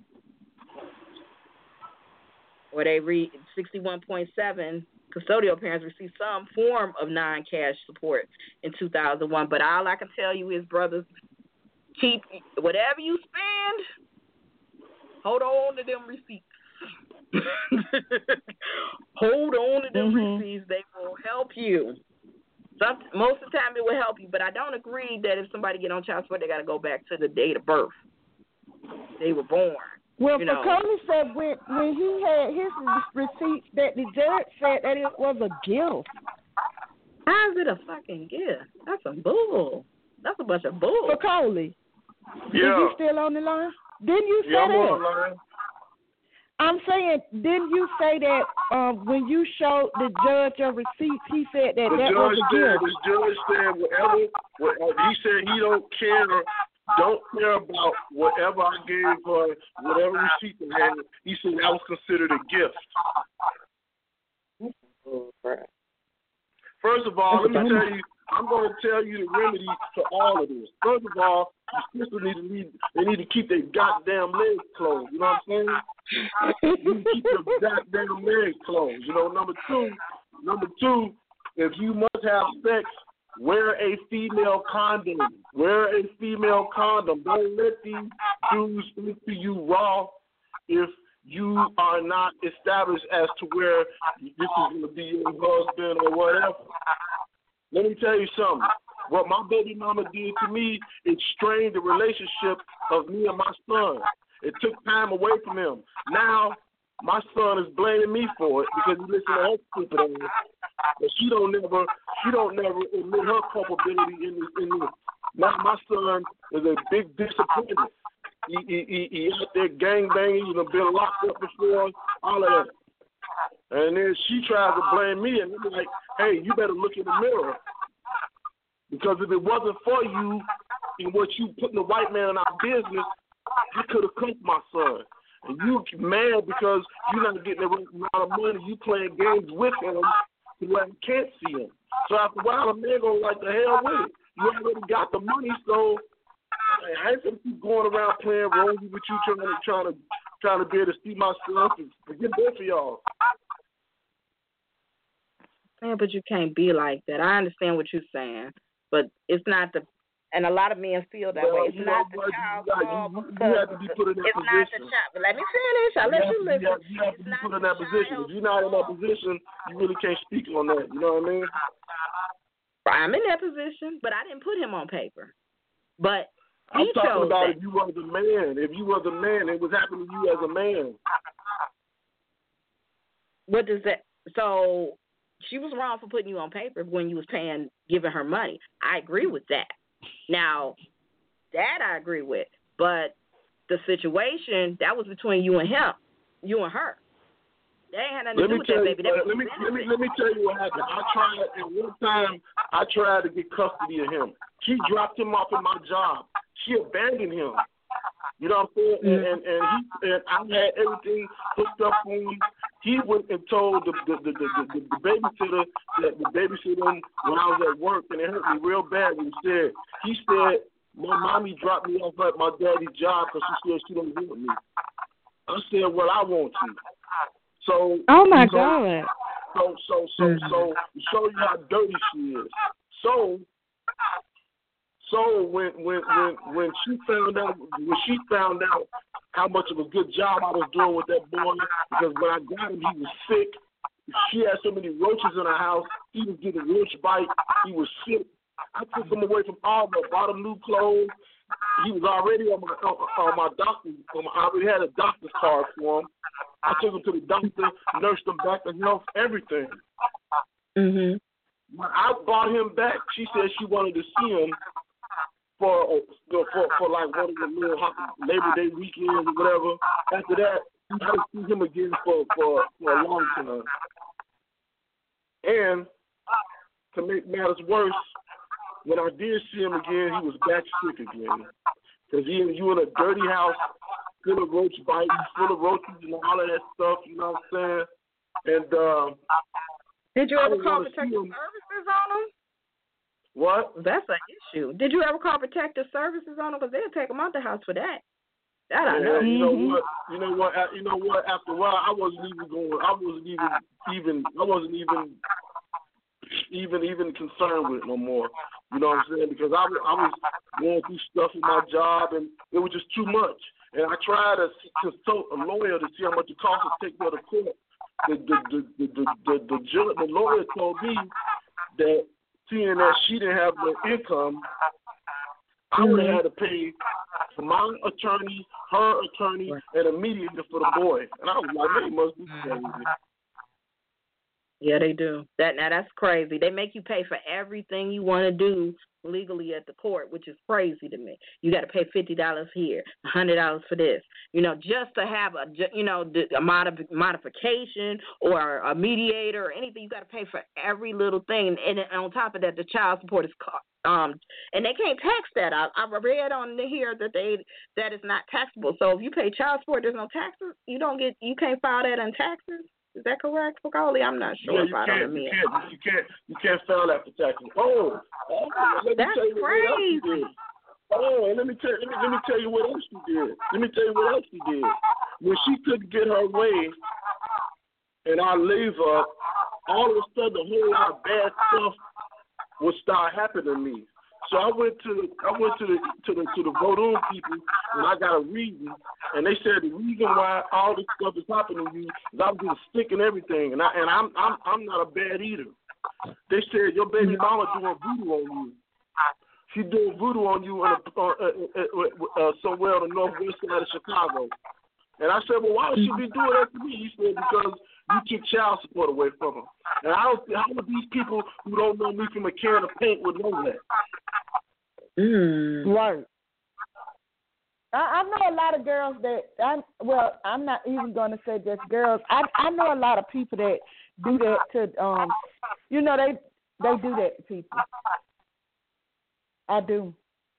or they 61.7% custodial parents receive some form of non-cash support in 2001. But all I can tell you is, brothers, keep whatever you spend, hold on to them receipts. Hold on to them receipts. They will help you. Most of the time it will help you, but I don't agree that if somebody get on child support, they got to go back to the date of birth they were born. Well, Fakoli said when he had his receipts that the judge said that it was a gift. How is it a fucking gift? That's a bull. That's a bunch of bull. Fakoli, Yeah. is you still on the line? Didn't you say I'm that? on the line. I'm saying, didn't you say that when you showed the judge your receipts, he said that that was a gift? The judge said whatever he said he don't care about whatever I gave her, whatever receipt I had. He said that was considered a gift. First of all, let me tell you, I'm going to tell you the remedy to all of this. First of all, your sisters need to keep their goddamn legs closed. You know what I'm saying? You need to keep your goddamn legs closed. You know, number two, if you must have sex, wear a female condom. Wear a female condom. Don't let these dudes speak to you raw if you are not established as to where this is going to be your husband or whatever. Let me tell you something. What my baby mama did to me, it strained the relationship of me and my son. It took time away from him. Now, my son is blaming me for it because he listened to her stupid ass. But she don't never admit her culpability in this. Now my son is a big disappointment. He out there gangbanging. He's been locked up before, all of that. And then she tries to blame me, and I'm like, hey, you better look in the mirror. Because if it wasn't for you and what you put in the white man in our business, I could have cooked my son. And you mad because you're not getting the right amount of money. You playing games with him where you can't see him. So after a while, a man going like, the hell with it. You already got the money, so I ain't gonna keep going around playing rosy with you, trying to be able to see myself and forget both of y'all. Yeah, but you can't be like that. I understand what you're saying, but it's not the. And a lot of men feel that way. It's not the child's fault because you have to be put in that it's position. not the child. But let me finish. I'll let you listen. You have to be put in that position. If you're not in that position, you really can't speak on that. You know what I mean? I'm in that position, but I didn't put him on paper. But I'm he talking chose about that. if you was a man. If you was a man, it was happening to you as a man. What does that? So she was wrong for putting you on paper when you was giving her money. I agree with that. Now, that I agree with, but the situation that was between you and him, you and her. They ain't had nothing to do with that, baby. Let me tell you what happened. I tried to get custody of him. She dropped him off at my job. She abandoned him. You know what I'm saying? Mm-hmm. And I had everything hooked up for him. He went and told the babysitter that the babysitter when I was at work, and it hurt me real bad when he said, my mommy dropped me off at my daddy's job because she said she don't want me. I said, well, I want you. So, oh my God. So to show you how dirty she is. So when she found out how much of a good job I was doing with that boy, because when I got him, he was sick. She had so many roaches in her house. He was getting roach bite. He was sick. I took him away from all the bought him new clothes. He was already on my doctor. I already had a doctor's card for him. I took him to the doctor, nursed him back to health, everything. Mhm. When I brought him back, she said she wanted to see him for like one of the little Labor Day weekends or whatever. After that, I didn't see him again for a long time. And to make matters worse, when I did see him again, he was back sick again. Because you in a dirty house, full of roach bites, full of roaches and all of that stuff, you know what I'm saying? And did you I ever would call wanna see protective 'em. services on them? What? That's an issue. Did you ever call protective services on them? Because they'll take them out the house for that. That I know. Yeah, you know what? You know what? After a while, I wasn't even concerned with it no more. You know what I'm saying? Because I was going through stuff with my job, and it was just too much. And I tried to consult a lawyer to see how much it costs to take her to court. The lawyer told me that seeing that she didn't have no income, I would have had to pay for my attorney, her attorney, and a mediator for the boy. And I was like, they must be crazy. Yeah, they do. That's crazy. They make you pay for everything you want to do legally at the court, which is crazy to me. You got to pay $50 here, $100 for this. You know, just to have a modification or a mediator or anything, you got to pay for every little thing. And on top of that, the child support is and they can't tax that. I read on here that that is not taxable. So if you pay child support, there's no taxes. You can't file that on taxes. Is that correct, Fakoli? I'm not sure if I don't mean. You can't file that for taxes. Oh, that's crazy. And let me tell you what else she did. When she couldn't get her way, and I leave her, all of a sudden a whole lot of bad stuff would start happening to me. So I went to the Vodun people, and I got a reading, and they said the reason why all this stuff is happening to you is I'm getting sick and everything, and I'm not a bad eater. They said your baby mama doing voodoo on you. She's doing voodoo on you somewhere on the northwest side of Chicago. And I said, well, why would she be doing that to me? He said, because you took child support away from her. And how would these people who don't know me from a can of paint would know that? Right. I know a lot of girls I'm not even going to say just girls. I know a lot of people that do that to, they do that to people. I do.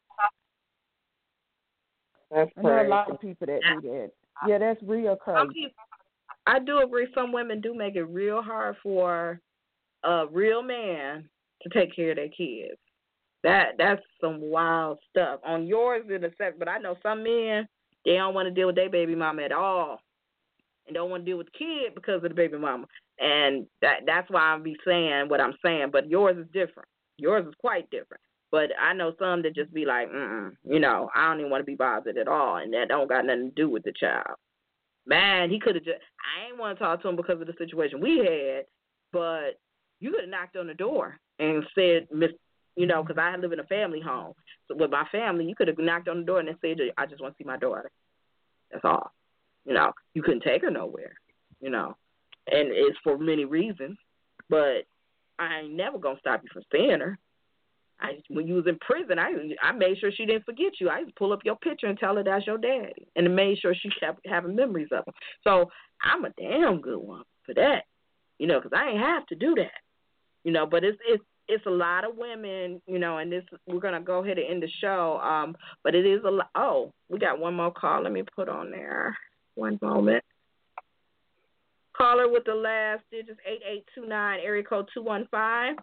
That's crazy. I know a lot of people that do that. Yeah, that's real crazy. I do agree. Some women do make it real hard for a real man to take care of their kids. That's some wild stuff. On yours, in a second, but I know some men, they don't want to deal with their baby mama at all, and don't want to deal with the kid because of the baby mama. And that's why I'm be saying what I'm saying. But yours is different. Yours is quite different. But I know some that just be like, I don't even want to be bothered at all, and that don't got nothing to do with the child. Man, he could have just, I ain't want to talk to him because of the situation we had, but you could have knocked on the door and said, because I live in a family home. So with my family, you could have knocked on the door and said, I just want to see my daughter. That's all. You couldn't take her nowhere, and it's for many reasons, but I ain't never going to stop you from seeing her. When you was in prison, I made sure she didn't forget you. I used to pull up your picture and tell her that's your daddy, and made sure she kept having memories of him. So I'm a damn good one for that, because I ain't have to do that, But it's a lot of women, and this we're gonna go ahead and end the show. But it is a lot. Oh, we got one more call. Let me put on there. One moment. Caller with the last digits 8829, area code 215.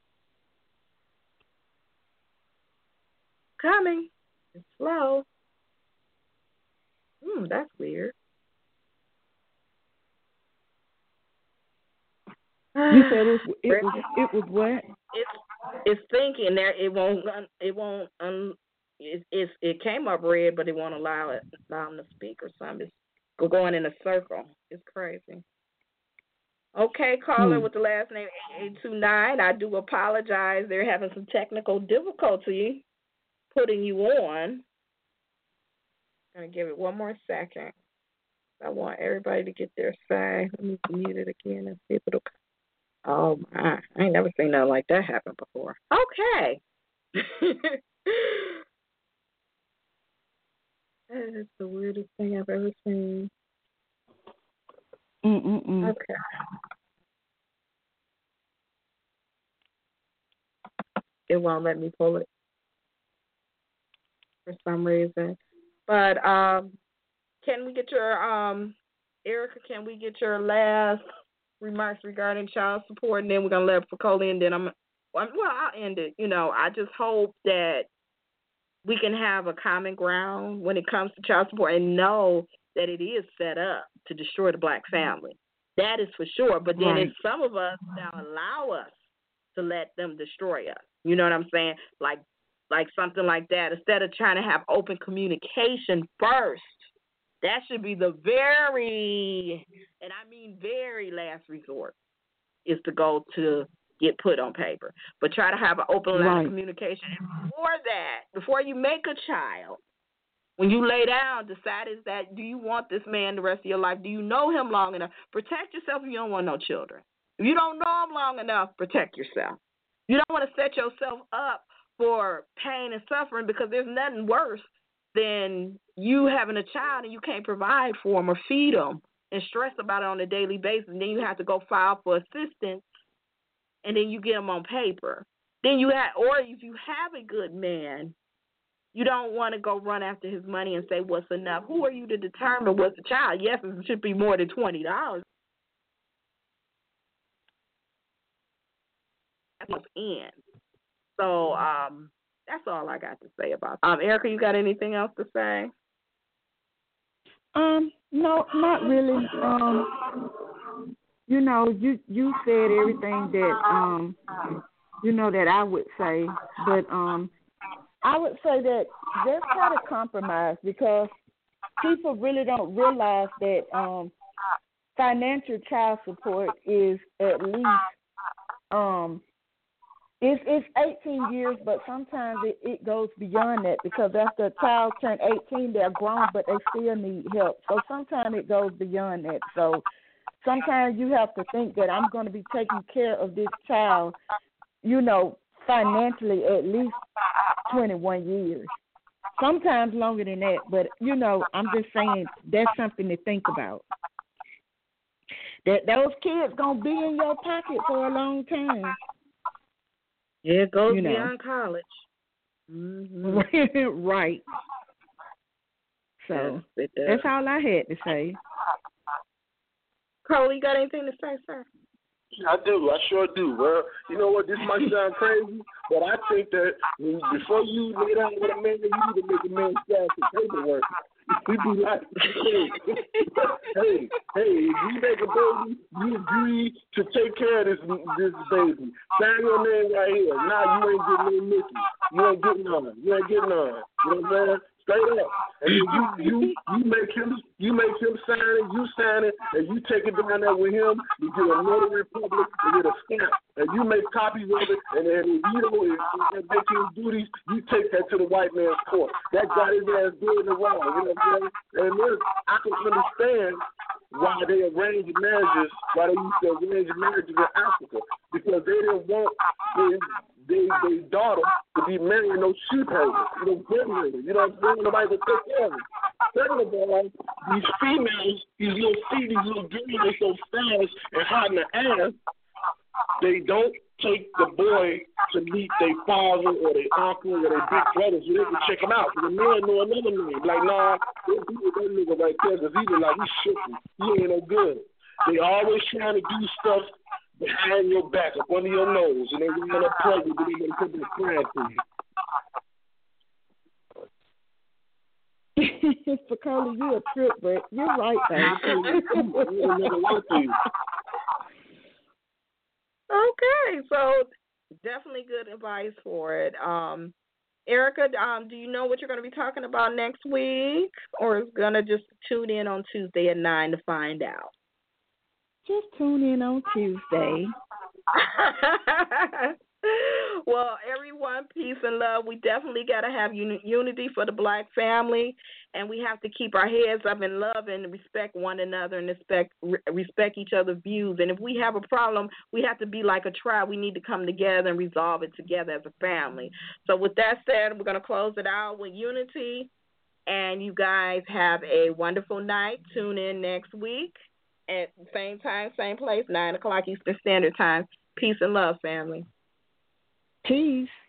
Coming. It's slow. That's weird. You said it was what? It's thinking that it came up red, but it won't allow them to speak or something. It's going in a circle. It's crazy. Okay, caller with the last name 8829. I do apologize. They're having some technical difficulty putting you on. I'm going to give it one more second. I want everybody to get their say. Let me mute it again and see if it'll. Oh, my. I ain't never seen nothing like that happen before. Okay. That is the weirdest thing I've ever seen. Okay. It won't let me pull it for some reason. But can we get your Erica, can we get your last remarks regarding child support, and then we're gonna let Fakoli, and then I'll end it. I just hope that we can have a common ground when it comes to child support and know that it is set up to destroy the black family. That is for sure. But then it's some of us that allow us to let them destroy us. You know what I'm saying? Like something like that. Instead of trying to have open communication first, that should be the very, and I mean very last resort, is to go to get put on paper. But try to have an open line of communication. And before you make a child, when you lay down, decide is that, do you want this man the rest of your life? Do you know him long enough? Protect yourself if you don't want no children. If you don't know him long enough, protect yourself. You don't want to set yourself up for pain and suffering, because there's nothing worse than you having a child and you can't provide for him or feed him and stress about it on a daily basis. And then you have to go file for assistance, and then you get him on paper. Then or if you have a good man, you don't want to go run after his money and say, what's enough? Who are you to determine what's a child? Yes, it should be more than $20. That's in. So that's all I got to say about that. Erica, you got anything else to say? No, not really. You said everything that that I would say, but I would say that just try to compromise, because people really don't realize that financial child support is at least it's 18 years, but sometimes it goes beyond that, because after a child turns 18, they're grown, but they still need help. So sometimes it goes beyond that. So sometimes you have to think that I'm going to be taking care of this child, financially at least 21 years. Sometimes longer than that, but, I'm just saying that's something to think about. That those kids going to be in your pocket for a long time. Yeah, it goes beyond college. Mm-hmm. Right. So that's all I had to say. Cole, you got anything to say, sir? I do. I sure do. Well, you know what? This might sound crazy, but I think that before you lay down with a man, you need to make a man sign some paperwork. We be like, hey, if you make a baby, you agree to take care of this baby. Sign your name right here. Now you ain't getting no Mickey. You ain't getting none. You know what I'm saying? Straight up. And then you make him sign it, you sign it, and you take it down there with him, you get a notary public, and get a stamp, and you make copies of it, and then if you don't make his duties, you take that to the white man's court. That got his ass doing it wrong, you know what I'm saying? And then I can understand why they arrange marriages, why they used to arrange marriages in Africa, because they didn't want their daughter to be marrying no sheep herders, breadwinners, you know what I'm saying? Nobody would take care of them. Second of all, these females, these little girls, they so fast and hot in the ass, they don't take the boy to meet their father or their uncle or their big brother so they can check him out. Because the man know another man. Like, nah, those people, that nigga right there, because he was like, he shooting. He ain't no good. They always trying to do stuff behind your back, up under your nose, and they run up pregnant, but they going to put their plan to you. Fakoli, you a trip, but you're right, though. Okay, so definitely good advice for it. Erica, do you know what you're going to be talking about next week, or is going to just tune in on Tuesday at 9 to find out? Just tune in on Tuesday. Well, everyone, peace and love. We definitely got to have unity for the black family, and we have to keep our heads up and love and respect one another and respect each other's views. And if we have a problem, we have to be like a tribe. We need to come together and resolve it together as a family. So with that said, we're going to close it out with unity, and you guys have a wonderful night. Tune in next week at the same time, same place, 9 o'clock Eastern Standard Time. Peace and love, family. Peace.